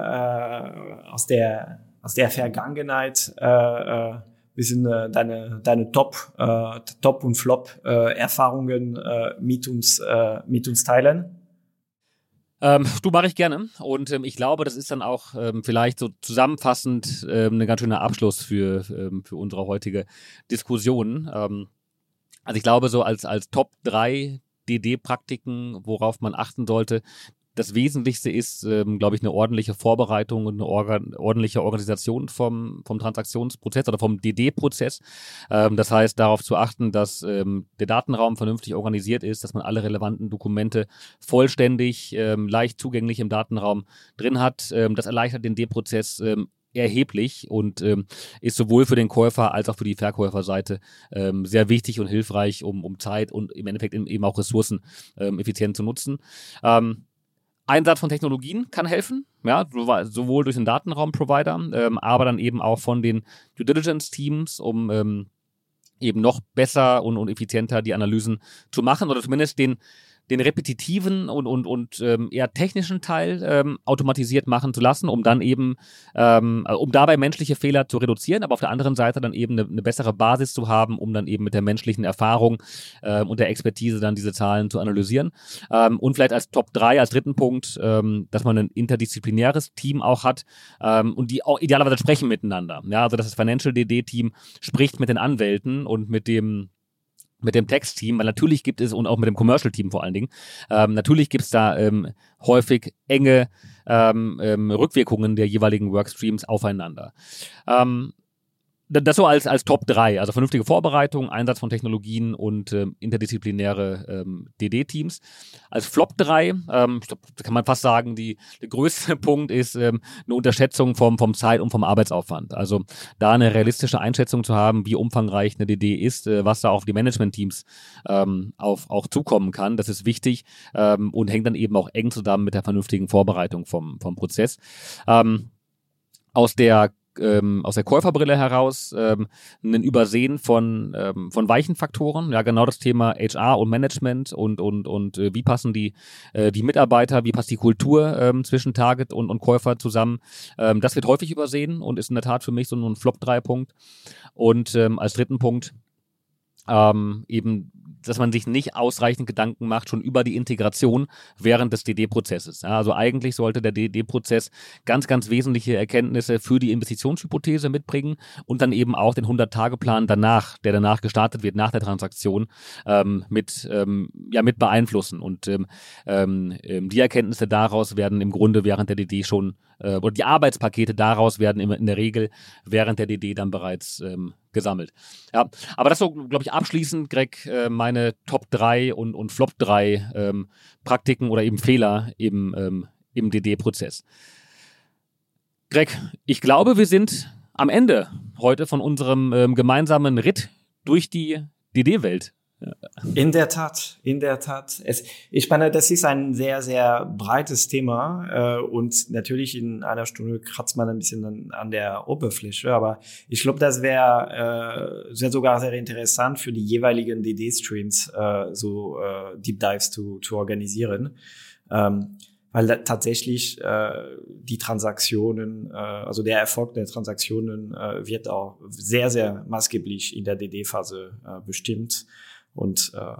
der äh, aus der aus der Vergangenheit äh, äh, bisschen äh, deine deine Top äh, Top und Flop äh, Erfahrungen äh, mit uns äh, mit uns teilen? Ähm, du, mache ich gerne. Und ähm, ich glaube, das ist dann auch ähm, vielleicht so zusammenfassend ähm, ein ganz schöner Abschluss für ähm, für unsere heutige Diskussion. Ähm, also ich glaube, so als als Top drei D D-Praktiken, worauf man achten sollte. Das Wesentlichste ist, ähm, glaube ich, eine ordentliche Vorbereitung und eine organ- ordentliche Organisation vom, vom Transaktionsprozess oder vom D D-Prozess. Ähm, das heißt, darauf zu achten, dass ähm, der Datenraum vernünftig organisiert ist, dass man alle relevanten Dokumente vollständig, ähm, leicht zugänglich im Datenraum drin hat. Ähm, das erleichtert den D D-Prozess ähm, erheblich und ähm, ist sowohl für den Käufer als auch für die Verkäuferseite ähm, sehr wichtig und hilfreich, um, um Zeit und im Endeffekt eben auch Ressourcen ähm, effizient zu nutzen. Ähm, Einsatz von Technologien kann helfen, ja, sowohl durch den Datenraumprovider, ähm, aber dann eben auch von den Due Diligence Teams, um ähm, eben noch besser und, und effizienter die Analysen zu machen oder zumindest den den repetitiven und und und ähm, eher technischen Teil ähm, automatisiert machen zu lassen, um dann eben ähm, um dabei menschliche Fehler zu reduzieren, aber auf der anderen Seite dann eben eine, eine bessere Basis zu haben, um dann eben mit der menschlichen Erfahrung ähm, und der Expertise dann diese Zahlen zu analysieren. Ähm, und vielleicht als Top drei, als dritten Punkt, ähm, dass man ein interdisziplinäres Team auch hat ähm, und die auch idealerweise sprechen miteinander. Ja, also dass das Financial D D-Team spricht mit den Anwälten und mit dem mit dem Textteam, weil natürlich gibt es, und auch mit dem Commercial-Team vor allen Dingen, ähm, natürlich gibt es da ähm, häufig enge ähm, ähm, Rückwirkungen der jeweiligen Workstreams aufeinander. Ähm, Das so als, als Top drei, also vernünftige Vorbereitung, Einsatz von Technologien und ähm, interdisziplinäre ähm, D D-Teams. Als Flop drei, ähm, ich glaub, da kann man fast sagen, die, der größte Punkt ist ähm, eine Unterschätzung vom, vom Zeit- und vom Arbeitsaufwand. Also da eine realistische Einschätzung zu haben, wie umfangreich eine D D ist, äh, was da auf die Management-Teams ähm, auf, auch zukommen kann, das ist wichtig ähm, und hängt dann eben auch eng zusammen mit der vernünftigen Vorbereitung vom, vom Prozess. Ähm, aus der Ähm, aus der Käuferbrille heraus ähm, ein Übersehen von ähm, von weichen Faktoren, ja genau das Thema H R und Management und und und äh, wie passen die äh, die Mitarbeiter, wie passt die Kultur ähm, zwischen Target und und Käufer zusammen. Ähm, das wird häufig übersehen und ist in der Tat für mich so ein Flop drei Punkt. Und ähm, als dritten Punkt ähm, eben, dass man sich nicht ausreichend Gedanken macht, schon über die Integration während des D D-Prozesses. Ja, also eigentlich sollte der D D-Prozess ganz, ganz wesentliche Erkenntnisse für die Investitionshypothese mitbringen und dann eben auch den hundert-Tage-Plan danach, der danach gestartet wird, nach der Transaktion, ähm, mit, ähm, ja, mit beeinflussen. Und ähm, ähm, die Erkenntnisse daraus werden im Grunde während der D D schon, äh, oder die Arbeitspakete daraus werden immer in der Regel während der D D dann bereits ähm, gesammelt. Ja, aber das so, glaube ich, abschließend, Greg, äh, meine Top drei und, und Flop drei ähm, Praktiken oder eben Fehler im, ähm, im D D-Prozess. Greg, ich glaube, wir sind am Ende heute von unserem ähm, gemeinsamen Ritt durch die D D-Welt. In der Tat, in der Tat. Es, ich meine, das ist ein sehr, sehr breites Thema äh, und natürlich in einer Stunde kratzt man ein bisschen an, an der Oberfläche, aber ich glaube, das wäre äh, wär sogar sehr interessant für die jeweiligen D D-Streams, äh, so äh, Deep Dives zu, zu organisieren, ähm, weil da tatsächlich äh, die Transaktionen, äh, also der Erfolg der Transaktionen äh, wird auch sehr, sehr maßgeblich in der D D-Phase äh, bestimmt. Und äh,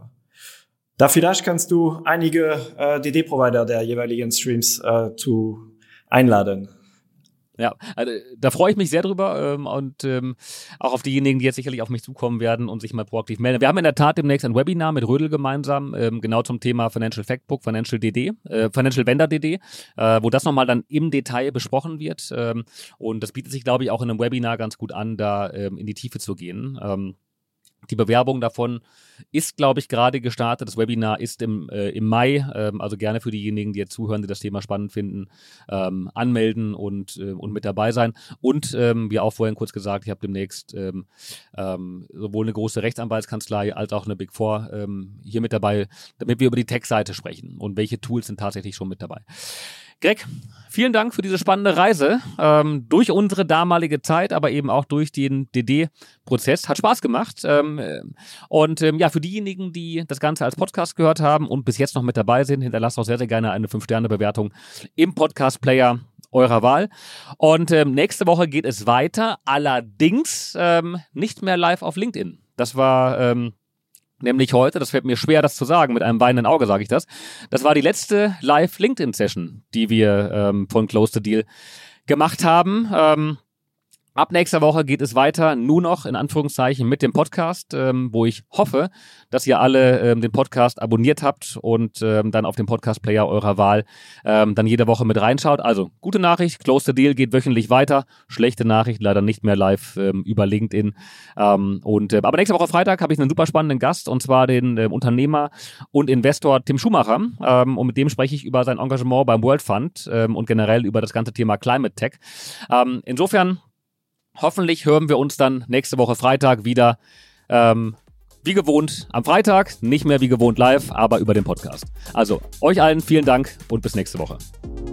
da vielleicht kannst du einige äh, D D-Provider der jeweiligen Streams äh, zu einladen. Ja, also da freue ich mich sehr drüber ähm, und ähm, auch auf diejenigen, die jetzt sicherlich auf mich zukommen werden und sich mal proaktiv melden. Wir haben in der Tat demnächst ein Webinar mit Rödel gemeinsam, ähm, genau zum Thema Financial Factbook, Financial D D, äh, Financial Vendor D D, äh, wo das nochmal dann im Detail besprochen wird. Ähm, und das bietet sich, glaube ich, auch in einem Webinar ganz gut an, da ähm, in die Tiefe zu gehen. Ähm, Die Bewerbung davon ist, glaube ich, gerade gestartet. Das Webinar ist im, äh, im Mai, ähm, also gerne für diejenigen, die jetzt zuhören, die das Thema spannend finden, ähm, anmelden und, äh, und mit dabei sein. Und ähm, wie auch vorhin kurz gesagt, ich habe demnächst ähm, ähm, sowohl eine große Rechtsanwaltskanzlei als auch eine Big Four ähm, hier mit dabei, damit wir über die Tech-Seite sprechen und welche Tools sind tatsächlich schon mit dabei. Greg, vielen Dank für diese spannende Reise ähm, durch unsere damalige Zeit, aber eben auch durch den D D-Prozess. Hat Spaß gemacht. Ähm, und ähm, ja, für diejenigen, die das Ganze als Podcast gehört haben und bis jetzt noch mit dabei sind, hinterlasst auch sehr, sehr gerne eine fünf Sterne Bewertung im Podcast-Player eurer Wahl. Und ähm, nächste Woche geht es weiter, allerdings ähm, nicht mehr live auf LinkedIn. Das war... Ähm, Nämlich heute, das fällt mir schwer, das zu sagen, mit einem weinenden Auge sage ich das. Das war die letzte Live-LinkedIn-Session, die wir ähm, von Close the Deal gemacht haben. Ähm, ab nächster Woche geht es weiter, nur noch in Anführungszeichen mit dem Podcast, ähm, wo ich hoffe, dass ihr alle ähm, den Podcast abonniert habt und ähm, dann auf dem Podcast-Player eurer Wahl ähm, dann jede Woche mit reinschaut. Also, gute Nachricht, Close the Deal geht wöchentlich weiter. Schlechte Nachricht, leider nicht mehr live ähm, über LinkedIn. Ähm, und, äh, aber nächste Woche Freitag habe ich einen super spannenden Gast, und zwar den äh, Unternehmer und Investor Tim Schumacher. Ähm, und mit dem spreche ich über sein Engagement beim World Fund ähm, und generell über das ganze Thema Climate Tech. Ähm, insofern hoffentlich hören wir uns dann nächste Woche Freitag wieder, ähm, wie gewohnt am Freitag, nicht mehr wie gewohnt live, aber über den Podcast. Also euch allen vielen Dank und bis nächste Woche.